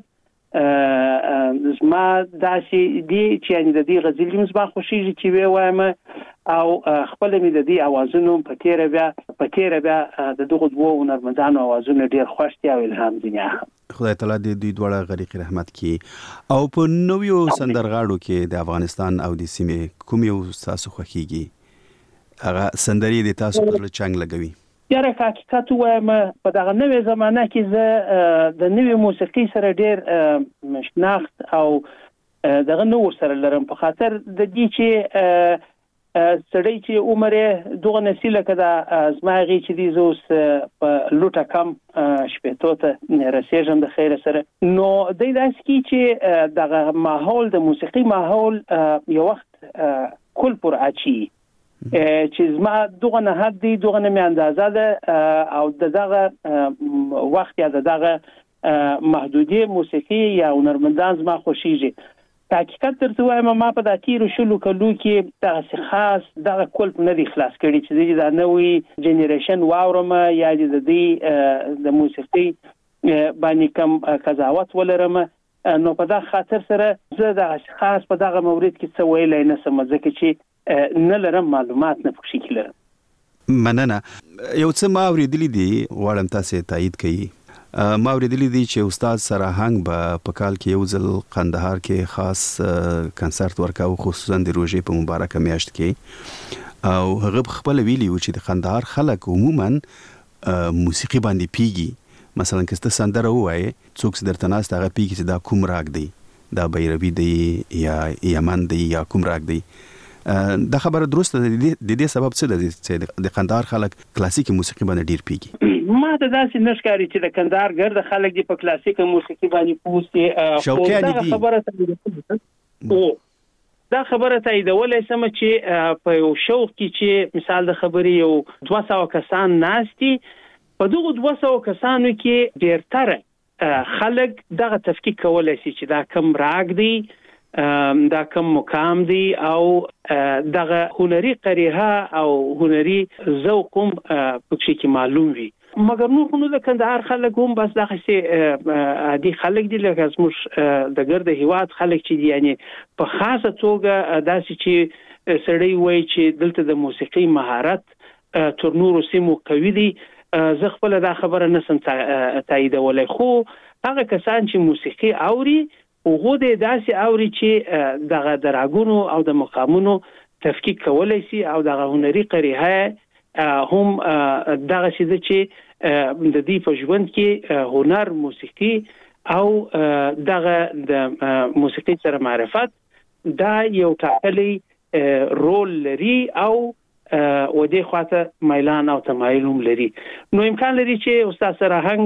زما داسې دي چې د دې غزلې مزما خوشیږي چې وایم او خپل مې د دې اوازونو په تیر بیا د دغه دوه هنرمندانو اوازونه ډیر خوښ دي او الهام دي. خدای تعالی دې دوی دواړه غریق رحمت کړي. او په نویو سندرغاړو کې د افغانستان او د سیمې کوم یو تاسو خوښیږي هغه سندري د تاسو پر چنګ لګوي؟ یاره حقیقت وایم په دغه نوې زمانه کې زه د نوې موسیقي سره ډیر شناخت او دغه نور سره لرم په خاطر د دې چې سړی چې عمر دغه نسل کده زماغي چې دی زوس په لوټه کم شپېتو ته رسېږم د خیر سره. نو د داسې کی چې دغه ماحول د موسیقي ماحول یو وخت کل پر اچي چې زما دغه نه حد دی دغه نه می اندازه ده او دغه وخت یا دغه محدودیت موسیقي یا هنرمندان زما خوشیږي. حقیقت درته وایم ما په د تیرو شلو کلو کې دغه خاص دغه کلپ نه دی خلاص کړي چې د نوې جنریشن واورم یا د دې د موسیقي باندې کم قضاوت ولرم. نو په دا خاطر سره زه د خاص په دغه مورید کې څه ویلای نه سم ځکه چې نه لرم معلومات نه پکې لرم. مننه. یو څه ما اوریدلی دي غواړم تاسو تایید کړئ. ما اوریدلی دي چې استاد سراهنګ په کال کې یو ځل قندهار کې خاص کنسرت ورکاو خصوصا د روژې په مبارکه میاشت کې او هغه خپل ویلی و چې د قندهار خلک عموما موسیقي باندې پیږي. مثلا که ست سندره وایي څوک درته ناست هغه پیږي چې دا کوم راګ دی دا بیروی دی یا یمن دی یا کوم راګ دی. دا خبره درسته د دې سبب څه دی چې د قندهار خلک کلاسیکي موسیقي باندې ډیر پیږي؟ ما ته داسې نشکاري چې د کندهار ګرد خلک دی په کلاسیکي موسیقي باندې پوسي او دا خبره تاییدولای سم چې په یو شوق کې چې مثال د خبرې یو 200 کسان ناشتي په دغه 200 کسانو کې ډیرتره خلک دغه تفکیک کولای شي چې دا کم راګ دی دا کم مقام دی او دغه هنري قریحه او هنري ذوق هم پکې کې معلوم وي. مګر نو د کندهار خلک هم بس دغه شي عادي خلک دي لکه زموږ د ګرد هیواد خلک چې دي یعنی په خاصه توګه داسې چې سړی وایي چې دلته د موسیقي مهارت تر نورو سیمو قوي دي زه خپل دا خبره نسم تاییدولای خو هغه کسان چې موسیقي اوري هغه د داسې اوري چې دغه دراګونو او د مقامونو تفکیک کولای شي او دغه هنري قریحه هم دغه څه چې د دې په ژوند کې هنر موسیقي او دغه د موسیقي سره معرفت دا یو ټاکلي رول لري او و دې خواته میلان او تمایل هم لري نو امکان لري چې استاد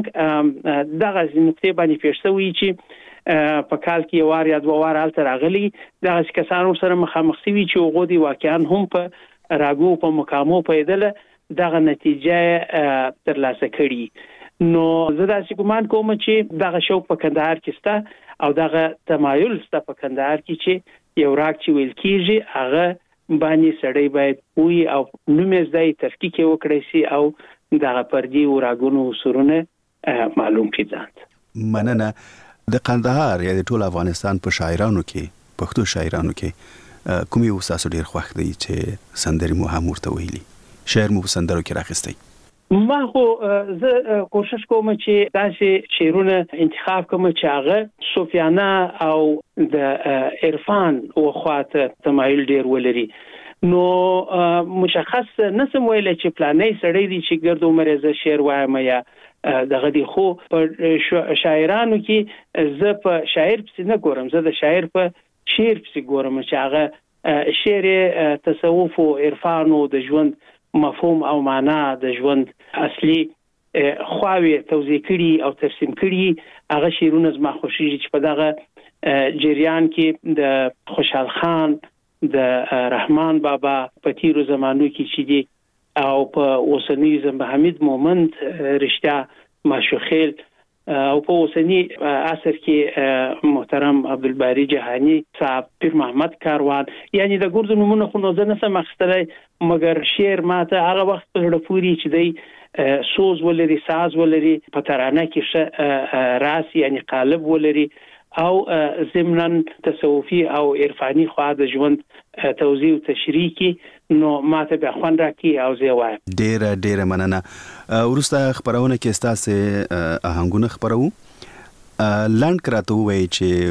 سرهنګ دغه نقطې باندې پیښوي چې په کال کې یو وار یا دوه وار الته راغلي دغه کسانو سره مخامخ شوي چې هغه دی واقعا هم په راګو په مقامو پیدله دغه نتیجه ترلاسه کړي نو زه دا ګومان کوم چې دغه شوق په کندهار کې سته او دغه تمایل سته په کندهار کې چې یو راګ چې ویل کیږي هغه باندې سړی باید وي او نومې ځای تفکیک وکړي شي او دغه پردي او راګونو سرونه معلوم کړي ځان مننه د کندهار یا د ټول افغانستان په شاعرانو کې پښتو شاعرانو کې کومي وساسو ډیر خوښ دی چې سندري مو هم ورته ویلي شعر مو سندرو کې راخستي ما خو زه کوشش کوم چې داسې شعرونه انتخاب کوم چې هغه صوفیانه او د عرفان او خواته تمایل ډیر ولري نو مشخص نسم ویل چې پلانې سړی دی چې ګرد عمر ز شعر وایم یا دغه دی خو په شاعرانو کې زه په شاعر پسې نه ګورم زه د شاعر په شعر پسې ګورم چې هغه شعر تصوف او عرفان او د ژوند مفهوم او معنا د ژوند اصلي خواوی توضیح کړي او ترسیم کړي هغه شعرونه زما خوښیږي چې په دغه جریان کې د خوشحال خان د رحمان بابا په تیرو زمانو کې چې دي او په اوسنی زمبه حمید مومند رشتہ ماشوخیل او په اوسنی عصر کې محترم عبدالباری جهانی صاحب پیر محمد کاروان یعنی د ګردو نمونه خو نه زنه مخستلای مګر شعر ماته هغه وخت په لړ پوری چې دی سوز ولري ساز ولري په ترانه کې راس یعنی قالب ولري او ضمناً تصوفي او عرفاني خوا د ژوند توضیح او تشریح کې نو ماته به خوان راکې او زه وایم ډېر مننه ورسته خبرونه کې ستاسو آهنګونه خبرو لاند کراته وای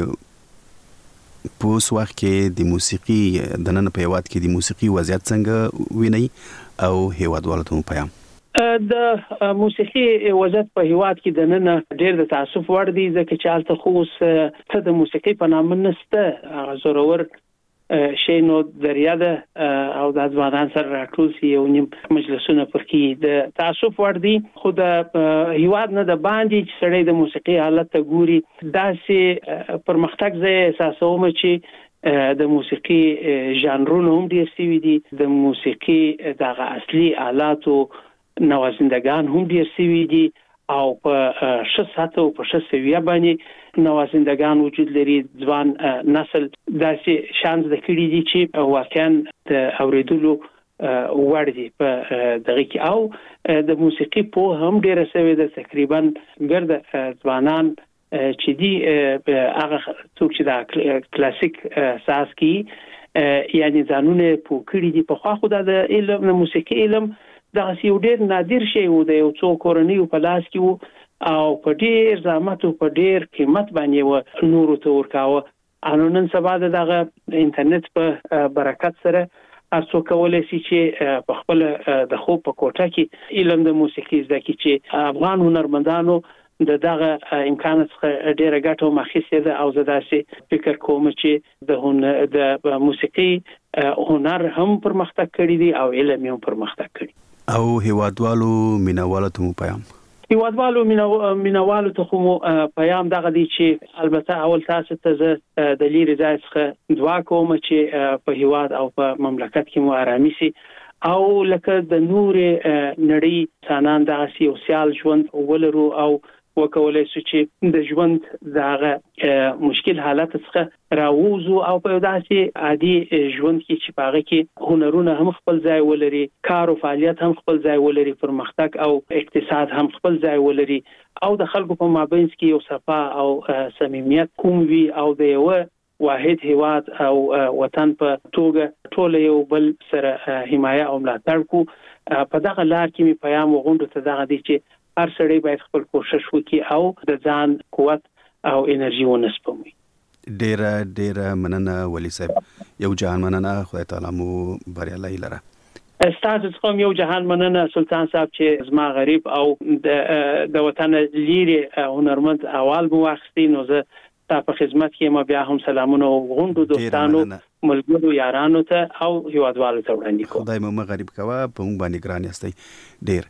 چې په اوس وخت کې د موسیقي د نن په هیواد کې د موسیقي وضعیت څنګه ویني او هیوادوالو ته پیغام د موسیقي وضعیت په هیواد کې د نن ډېر د تاسف وړ دي ځکه چې حالت خو څه د موسیقي په نام نسته زورور شي نو دریاده او د ځوانان سره راټول سي یو نیم مجلسونه پر کې د تاسف وړ دي خو د هیواد نه د باندې چې سړی د موسیقي حالت ته ګوري داسې پرمختګ زه احساسوم چې د موسیقي ژانرونو هم ډېر سوي دي د موسیقي دغه اصلي آلاتو نوازندگان هم ډیر سوي دي او په شساتو په شسویه باندې نوازندگان وجود لري ځوان نسل داسې شانس د کړي دي چې واقعا د اوریدلو وړ دي په دغه کې او د موسیقي په هم ډیر سوي د تقریبا ګرد ځوانان چې دي هغه څوک چې د کلاسیک ساز کې یعنی ځانونه په کړي دي په خو د علم د موسیقي علم دا یو ډېر نادر شی و د یو څو کورنیو په لاس کې و او په ډېر زحمت او په ډېر قیمت باندې و نورو ته ورکاوه انو نن سبا دغه انټرنیټ په برکت سره تاسو کولای شئ چې په خپل د خو په کوټه کې علم د موسیقي زده کړئ چې افغان هنرمندانو دغه امکان څخه ډېر ګټه مخکې ده او زه داسې فکر کوم چې د موسیقي هنر هم پرمختګ کړی دی او علم هم پرمختګ کړی او هیوادوالو مینوالو ته مو پیغام هیوادوالو مینوالو ته مو پیغام دغه دی چې البته اول تاسو ته د لیري ځای څخه دعا کوم چې په هیواد او په مملکت کې مو آرامي سي او لکه د نور نړۍ انسانان دغه سیاسي ژوند ولرو او وکولای شو چې د ژوند دغه مشکل حالت څخه راووزو او په داسې عادي ژوند کې چې پاغه کې هنرونه هم خپل ځای ولري، کار او فعالیت هم خپل ځای ولري، پرمختګ او اقتصاد هم خپل ځای ولري او د خلکو په مابین کې یو صفا او صمیمیت کوم وي او د یو واحد هیواد او وطن په توګه ټول یو بل سره حمایه او ملاتړ کو. په دغه لار کې می پیغام وغوندو ته دغه دي چې هر سړی باید خپل کوشش وکړي او د ځان قوت او انرژي ونسپموي. ډیر مننه ولی صاحب، یو جهان مننه، خدای تعالی مو بریالي لره. استاد څخه یو جهان مننه سلطان صاحب چې زما غریب او د وطن لیری هنرمند اول مو واخستي. نو زه په خدمت کې ما بیا هم سلامونه غونډو دوستانو ملګرو یارانو ته او هیوادوالو ته وړاندې کوم. خدای مو غریب کوا په مونږ باندې ګران یاستئ ډیر.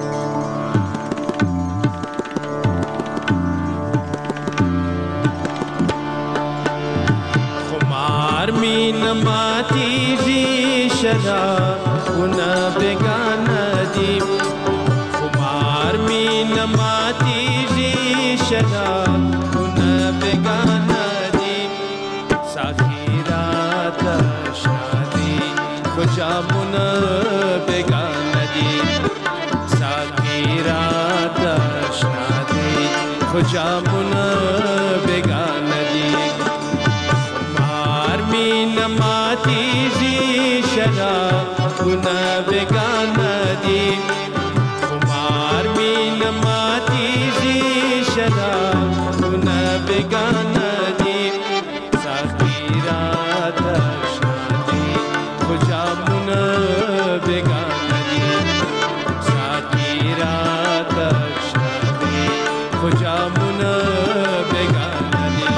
خمار مین ماتیږي شرابونه بیگانه دي، خمار مین ماتیږي شرابونه بیگانه دي، ساقی رات آشنا دي خو جامونه بیگانه دي، ساقی رات آشنا دي خو جامونه بیگانه دي. خمار مین ماتیږي شرابونه بیگانه دي، خمار مین ماتیږي شرابونه بیگانه دي، ساقی رات آشنا دي خو جامونه بیگانه دي، ساقی رات آشنا دي خو جامونه بیگانه دي.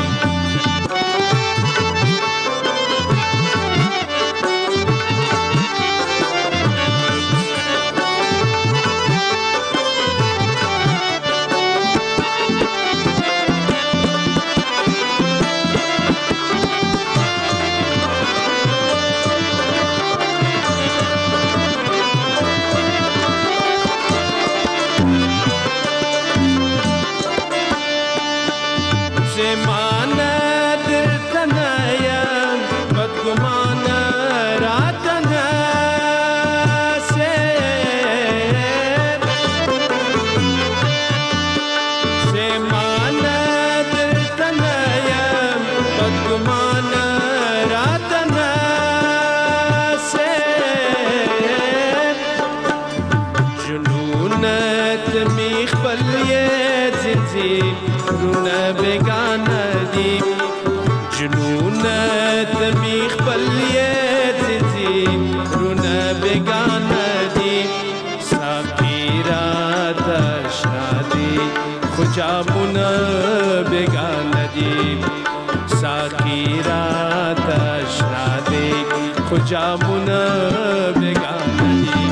جامونه بیگانه دي، ساقی رات آشنا دي خو جامونه بیگانه دي.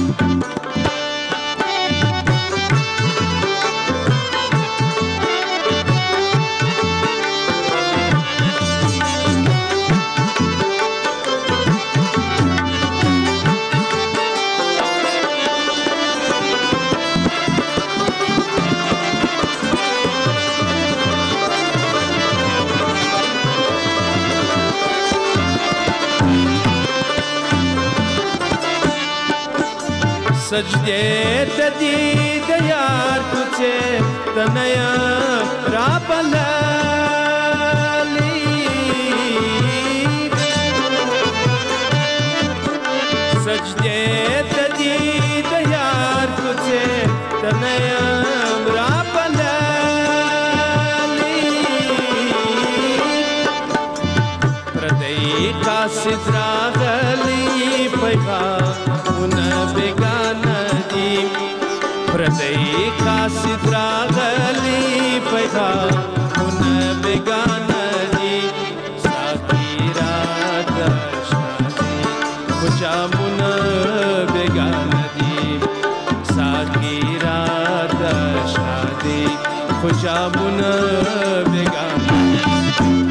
سجدے تدی دیار کچے تنیا رابلی سجدے تدی دیار کچے تنیا رابلی پردئی قاصد راغلی پیغام بیگانه دي، پردئی قاصد راغلی پیغامونه بیگانه دي، ساقی رات آشنا دي خو جامونه بیگانه دي، ساقی رات آشنا دي خو جامونه بیگانه دي.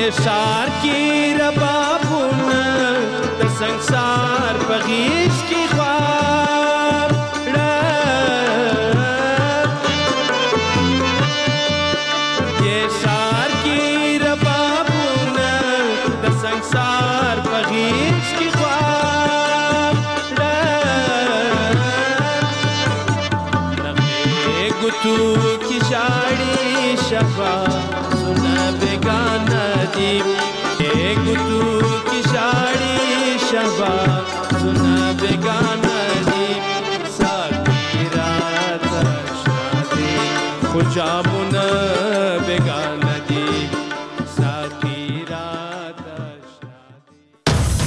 شار کی ربابونه د संसार بغیش کی خواب یہ شار کی ربابونه د संसार بغیش کی خواب نغمه گتو کی شاڑی شفا سنا بیگانه دی گتو کی شاڑی شبا سنا بیگانه دی ساکی رات شادی خوشا